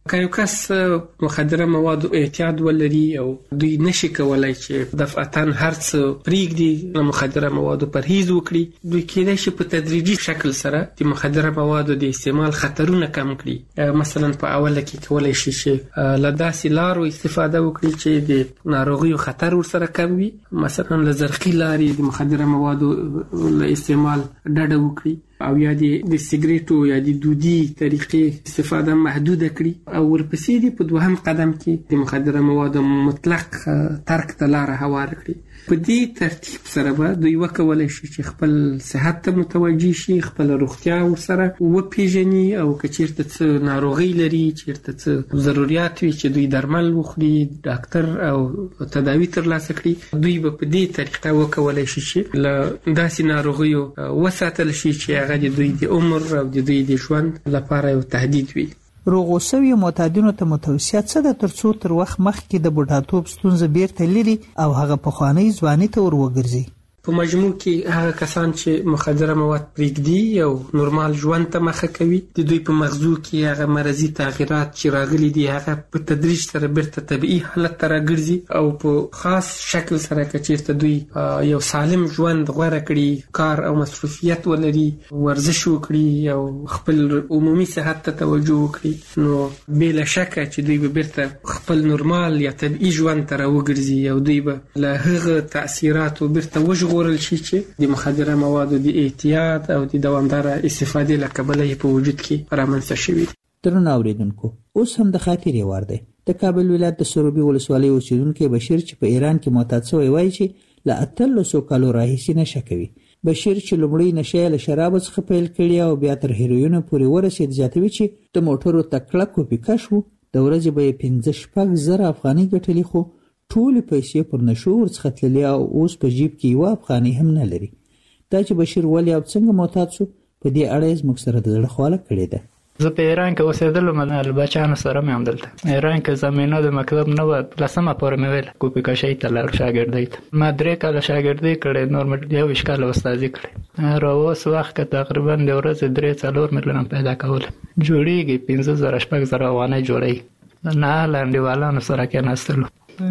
[SPEAKER 18] که یو کس مخدره مواد اعتیاد ولري او دوی نشي کولای چې دفعتاً هر څه پرېږدي له مخدره موادو پرهیز وکړي، دوی کېدای شي په تدریجي شکل سره د مخدره موادو د استعمال خطرونه کم کړي. مثلا په اوله کې کولای شي چې له داسې لارو استفاده وکړي چې د ناروغیو خطر ورسره کم وي، مثلا له زرقي لارې د مخدره موادو له استعمال ډډه وکړي، او یا د سیګریټو یا د دودي طریقې استفاده محدوده کړي، او ورپسې دي په دوهم قدم کې د مخدره موادو مطلق ترک ته لاره هواره کړي. په دې ترتیب سره به دوی وکولای شي چې خپل صحت ته متوجه شي، خپل روغتیا ورسره وپیژني، او که چیرته څه ناروغي لري، چیرته څه ضرورت وي چې دوی درمل وخوري، ډاکټر او تداوی ترلاسه کړي، دوی به په دې طریقه وکولای شي چې له داسې ناروغیو وساتل شي چې هغه د دوی د عمر او د دوی د ژوند لپاره یو تهدید وي.
[SPEAKER 6] روغو سوي معتادینو ته متوصیه څه ده ترڅو تر وخت مخکې د بوډاتوب ستونزه بیرته لري او هغه پخوانی ځواني ته ور وګرځي؟
[SPEAKER 18] په مجموع کې هغه کسان چې مخدره مواد پرېږدي او نورمال ژوند ته مخه کوي، د دوی په مغزو کې هغه مرضي تغیرات چې راغلي دي هغه په تدریج سره بیرته طبیعي حالت ته راګرځي، او په خاص شکل سره که چیرته دوی یو سالم ژوند غوره کړي، کار او مصروفیت ولري، ورزش وکړي او خپل عمومي صحت ته توجه وکړي، نو بلا شکه چې دوی به بیرته خپل نورمال یا طبیعي ژوند ته راوګرځي، او دوی به له هغه تاثیراتو بیرته وژغورل غورل شي چې د مخدره موادو د اعتیاد او د دوامداره استفادې له کبله یې په وجود کې رامنځته شوي دي.
[SPEAKER 6] درنو اوریدونکو، اوس هم د خاطرې وار دی. د کابل ولایت د سروبي ولسوالۍ اوسیدونکی بشیر چې په ایران کې معتاد شوی وایي چې له اتلسو کالو راهیسې نشه کوي. بشیر چې لومړی نشه له شرابو څخه پیل کړي او بیا تر هیرویینو پورې ورسېد، زیاتوي چې د موټرو تکړه کوپیکه شو، د ورځې به یې پنځه شپږ زره افغانۍ ګټلي، خو ټولې پیسې پر نشو ورڅخه تللي او اوس په جیب کې یوه افغانۍ هم نه لري. دا چې بشیر ولې او څنګه معتاد شو، په دې اړه یې زموږ سره د زړه خواله کړې ده.
[SPEAKER 11] زه په ایران کې اوسېدلم، له بچیانو سره مې همدلته ایران کې زمینه د مکتب نه وه، لسمه پورې مې ویل کوپیکشۍ ته لاړ شاګردۍ ته. ما درې کاله شاګردۍ کړې، نور مې یوویشت کاله استادي کړې. را اوس وخت کې تقریبا د ورځې درې څلور میلیونه پیدا کول جوړېږي، پنځه زره شپږ زره افغانۍ جوړوي. نه لنډیوالانو سره کېناستلو،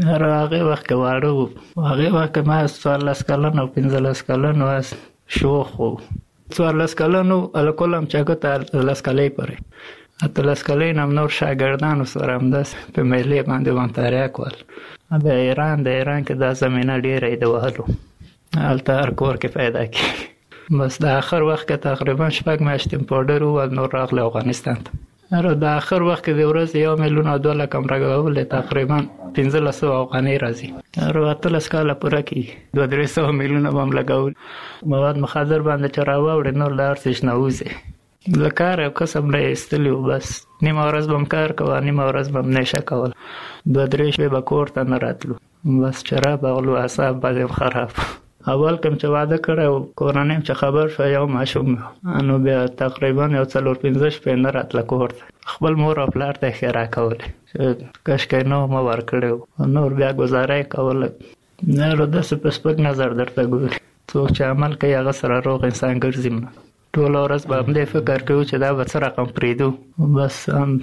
[SPEAKER 11] هغه وخت کې واړه وو، هغه وخت کې ما څوارلس کلن او پنځلس کلن واس شوخ وو. څوارلس کلن وو الکل هم چې هغه لس کلۍ پورې، اتلس کلۍ نه هم نور شاګردانو سره همداسې په میلې باندې وانتاریا کول. د ایران د ایران کې دا زمینه ډېره یې د وهلو، هلته هر کور کې پیدا کړي. بس د آخر وخت کې تقریبا شپږ میاشتې پاوډر ووهل، نور راغلی افغانستان ته. د آخر وخت کې د ورځې یو میلیون او دوه لکه مرګولې تقریبا پنځلس سوه افغانۍ راځي. اتلس کاله پوره کېږي، دوه درې سوه میلیونه به هم لګول. مواد مخدر باندې چې راواوړې نور له هر څه نه وځي. له کار یو قسم نه یې ایستلي وو، بس نیمه ورځ به هم کار کوه، نیمه ورځ به هم نشه کول، دوه درې شپې به کور ته نه راتلو، بس چې را بغلو اعصاب به هم خراب. اول کوم چې واده کړی و کورنۍ چې خبر شو یو ماشوم نو بیا تقریبا یو څلور پنځه شپې نه راتله کور ته، خپل مور او پلار ته یې ښېرا کولې چې کشکې نه مه ورکړی و، نور بیا ګزاره یې کوله. نو داسې په سپک نظر درته ګوري، څوک چې عمل کوي هغه سره روغ انسان ګرځي. ټوله ورځ به همدې فکر کوو چې دا به څه رقم پرېږدو، بس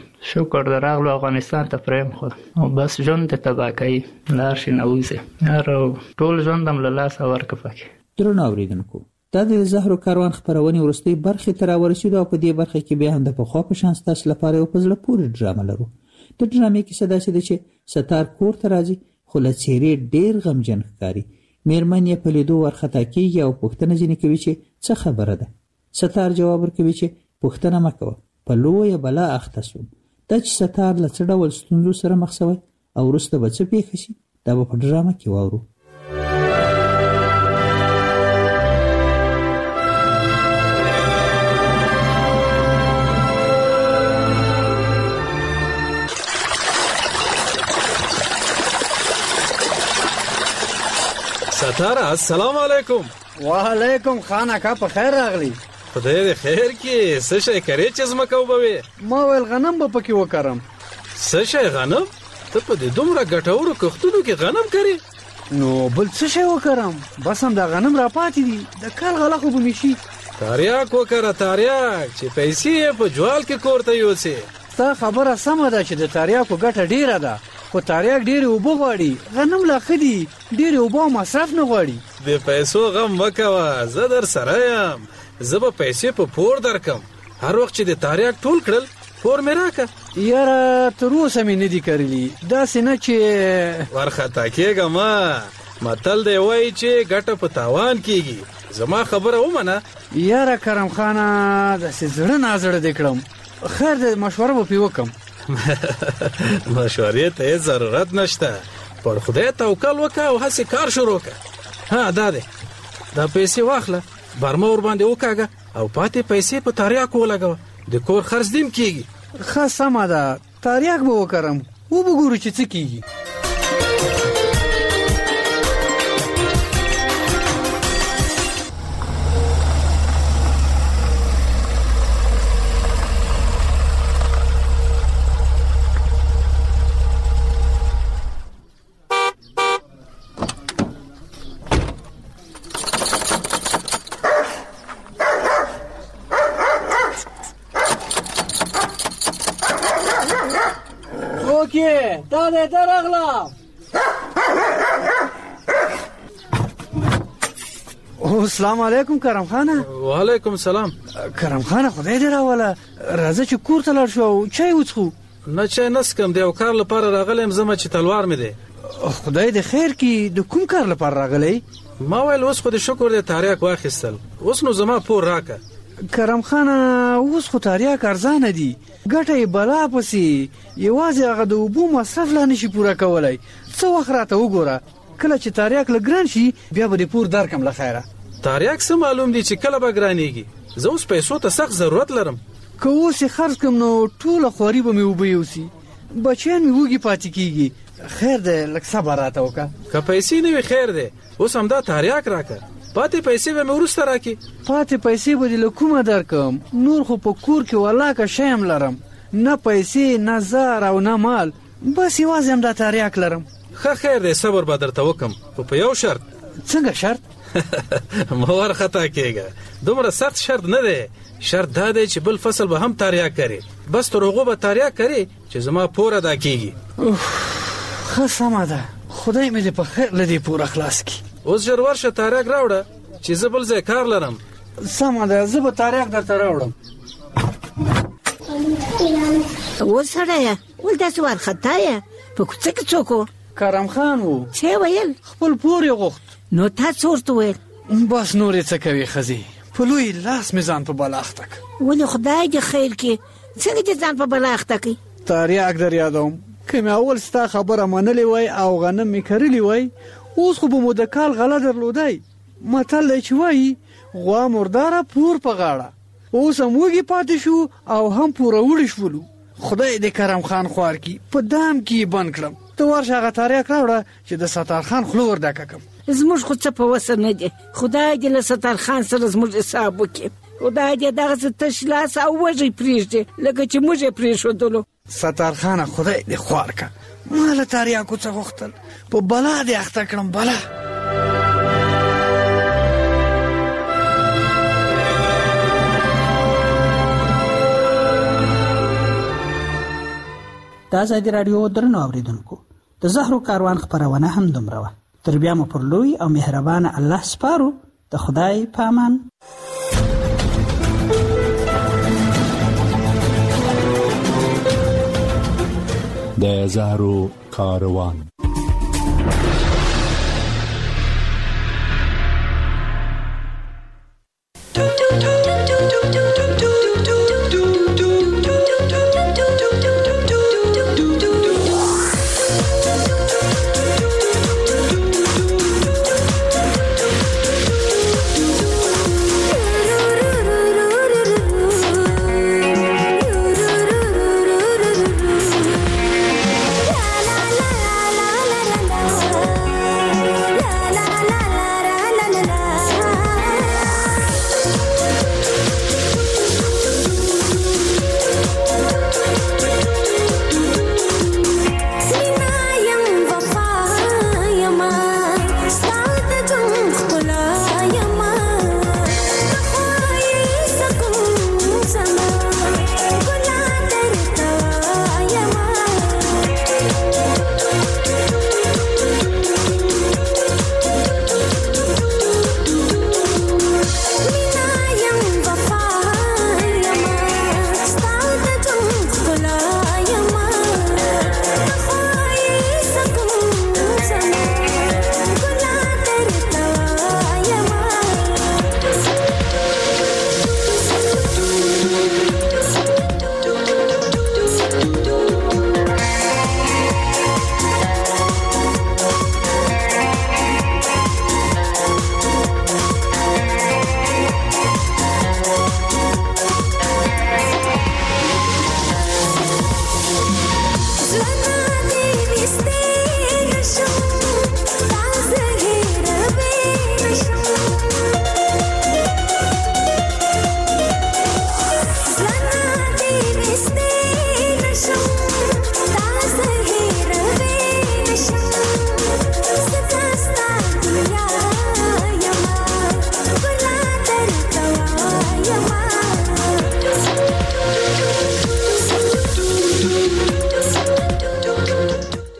[SPEAKER 11] شکر د راغلو افغانستان ته پرېیم خو او بس ژوند دې تباه کوي، له هر شي نه وځي، هر ټول ژوند هم له لاسه ورکړه پکې.
[SPEAKER 6] درنو اورېدونکو، دا د زهرو کاروان خپرونې وروستۍ برخې ته راورسېدو او په دې برخه کې بیا هم د پخوا په شان ستاسو لپاره یو په زړه پورې ډرامه لرو. د ډرامې کیسه داسې ده چې ستار کور ته راځي خو له څېرې ډېر غمجن ښکاري. مېرمن یې په لیدو ورخطا کېږي او پوښتنه ځینې کوي چې څه خبره ده. ستار جواب ورکوي چې پوښتنه مه کوه، په لویه بلا اخته سوم. دا چې ستار له څه ډول ستونزو سره مخ شوی او وروسته به څه پېښه شي، دا به په ډرامه کې واورو.
[SPEAKER 3] ستاره السلام علیکم.
[SPEAKER 30] وعلیکم خان اکا په خیر راغلی.
[SPEAKER 3] خدای دې خیر کې. څه شی کرې چې زمکه وبوي؟
[SPEAKER 30] ما ویل غنم به پکې وکرم.
[SPEAKER 3] څه شی غنم؟ ته په دې دومره ګټورو کښتونو کې غنم کرې؟
[SPEAKER 30] نو بل څه شی وکرم؟ بس هم دا غنم را پاتې دي، د کال غله خو به مې شي.
[SPEAKER 3] تاریاک وکره تاریاک چې پیسې په جوال کې کور ته یوسې.
[SPEAKER 30] ستا خبره سمه ده چې د تریاکو ګټه ډیره ده، خو تریاک ډیرې اوبه غواړي، غنم لا ښه دي، ډیرې اوبه او مصرف نه غواړي.
[SPEAKER 3] د پیسو غم مه کوه، زه در سره یم، زه به پیسې په پور درکم، هر وخت چې د تریاک ټول کړل پور مې راکه.
[SPEAKER 30] یاره تر اوسه مې نه دي کرلي، داسې نه چې
[SPEAKER 3] ورخطا کېږه مه، متل دی وایي چې ګټه په تاوان کېږي، زما خبره ومنه.
[SPEAKER 30] یاره کرم خانه داسې زړه نازړه دې کړم، خیر دی مشوره به پې وکړم.
[SPEAKER 3] مشورې ته هېڅ ضرورت نشته، پر خدای توکل وکړه او هسې کار شروع کړه. ها دا دی، دا پیسې واخله، برمه ورباندې وکاږه او پاتې پیسې په تریاکو ولګوه، د کور خرڅ دیم کېږي.
[SPEAKER 30] ښه سمه ده، تریاک به وکرم، وبه ګورو چې څه کېږي. اوکې دا دې درغلا. السلام علیکم کرم خانه.
[SPEAKER 3] وعلیکم السلام.
[SPEAKER 30] کرم خانه خدای دې راوله، راځه چې کور ته لاړ شو او چای وڅښو.
[SPEAKER 3] نه چای نسکم، د یو کار لپاره راغلی زما چې تلوار مې دی.
[SPEAKER 30] خدای دې خیر کړي، د کوم کار لپاره راغلی؟
[SPEAKER 3] ما ویل اوس خو د شکر د تریاک واخیستل، اوس نو زما پور راکه.
[SPEAKER 30] کرم خانه اوس خو تریاک ارزانه دي، ګټه یې بلا پسې، یوازې هغه د اوبو مصرف لا نشي پوره کولی. څه وخت راته وګوره، کله چې تریاک له ګران شي بیا به دې پور درکم له خیره.
[SPEAKER 3] تریاک څه معلوم دي چې کله به ګرانېږي، زه اوس پیسو ته سخت ضرورت لرم.
[SPEAKER 30] که اوس یې خرڅ کړم نو ټوله خواري به مې اوبه یوسي، بچیان مې وږي پاتې کېږي. خیر دی لږ صبر راته وکړه.
[SPEAKER 3] که پیسې نه وي خیر دی، اوس همدا تریاک راکړه، پاتې پیسې به مې وروسته راکړي.
[SPEAKER 30] پاتې پیسې به دې له کومه درکم، نور خو په کور کې ولاکه شی هم لرم، نه پیسې نه زر او نه مال، بس یوازې همدا تریاک لرم.
[SPEAKER 3] ښه خیر دی، صبر به درته وکړم، خو په یو شرط.
[SPEAKER 30] څنګه شرط؟
[SPEAKER 3] مه ورخطا کېږه، دومره سخت شرط نه دی، شرط دا دی چې بل فصل به هم تریاک کري، بس تر هغو به تریاک کري چې زما پور ادا کېږي.
[SPEAKER 30] ښه سمه ده، خدای مې دې په خیر له دې پوره خلاص کړي.
[SPEAKER 3] اوس ژر ورشه تریاک راوړه چې زه بل ځای کار لرم.
[SPEAKER 30] سمه ده، زه به تریاک درته راوړم.
[SPEAKER 29] وسړیه ولې داسې وارخطا یې؟ په کوڅه کې څوک و؟
[SPEAKER 30] کرم خان و.
[SPEAKER 29] څه ویل؟
[SPEAKER 30] خپل پور یې غوښت.
[SPEAKER 29] نو تا څه ورته ویل؟
[SPEAKER 30] بس نور یې څه کوي ښځې، په لوی لاس مې ځان په بلا اخته کړ.
[SPEAKER 29] ولې خدای دې خیر کړي، څنګه دې ځان په بلا اخته کړي؟
[SPEAKER 30] تریاک در یادوم، که مې اول ستا خبره منلې وای او غنم مې کرلی وای، اوس خو به مو د کال غله درلودی. متل دی چې وایي غوا مرداره پور په غاړه، اوس هم وږي پاتې شو او هم پوروړي شولو. خدای دې کرم خان خوار کړي، په دام کې یې بند کړم. ته ورشه هغه تریاک راوړه چې د ستار خان خوله ور ډکه کړم.
[SPEAKER 29] زموږ خو څه په وسه نه دی، خدای دې له ستار خان سره زموږ حساب وکړي. خدای دې دغسې تش لاس او وږی پرېږدي لکه چې موږ یې پرېښودلو.
[SPEAKER 30] ستار خانه خدای دې خوار کړه، ما له تریاکو څه غوښتل، په بلا دې اخته کړم، بلا.
[SPEAKER 6] د ازادي راډیو درنو اوریدونکو، د زهرو کاروان خپرونه هم دومره وه. تر بیا مو پر لوی او مهربانه الله سپارو. د خدای په امان.
[SPEAKER 4] د زهرو کاروان.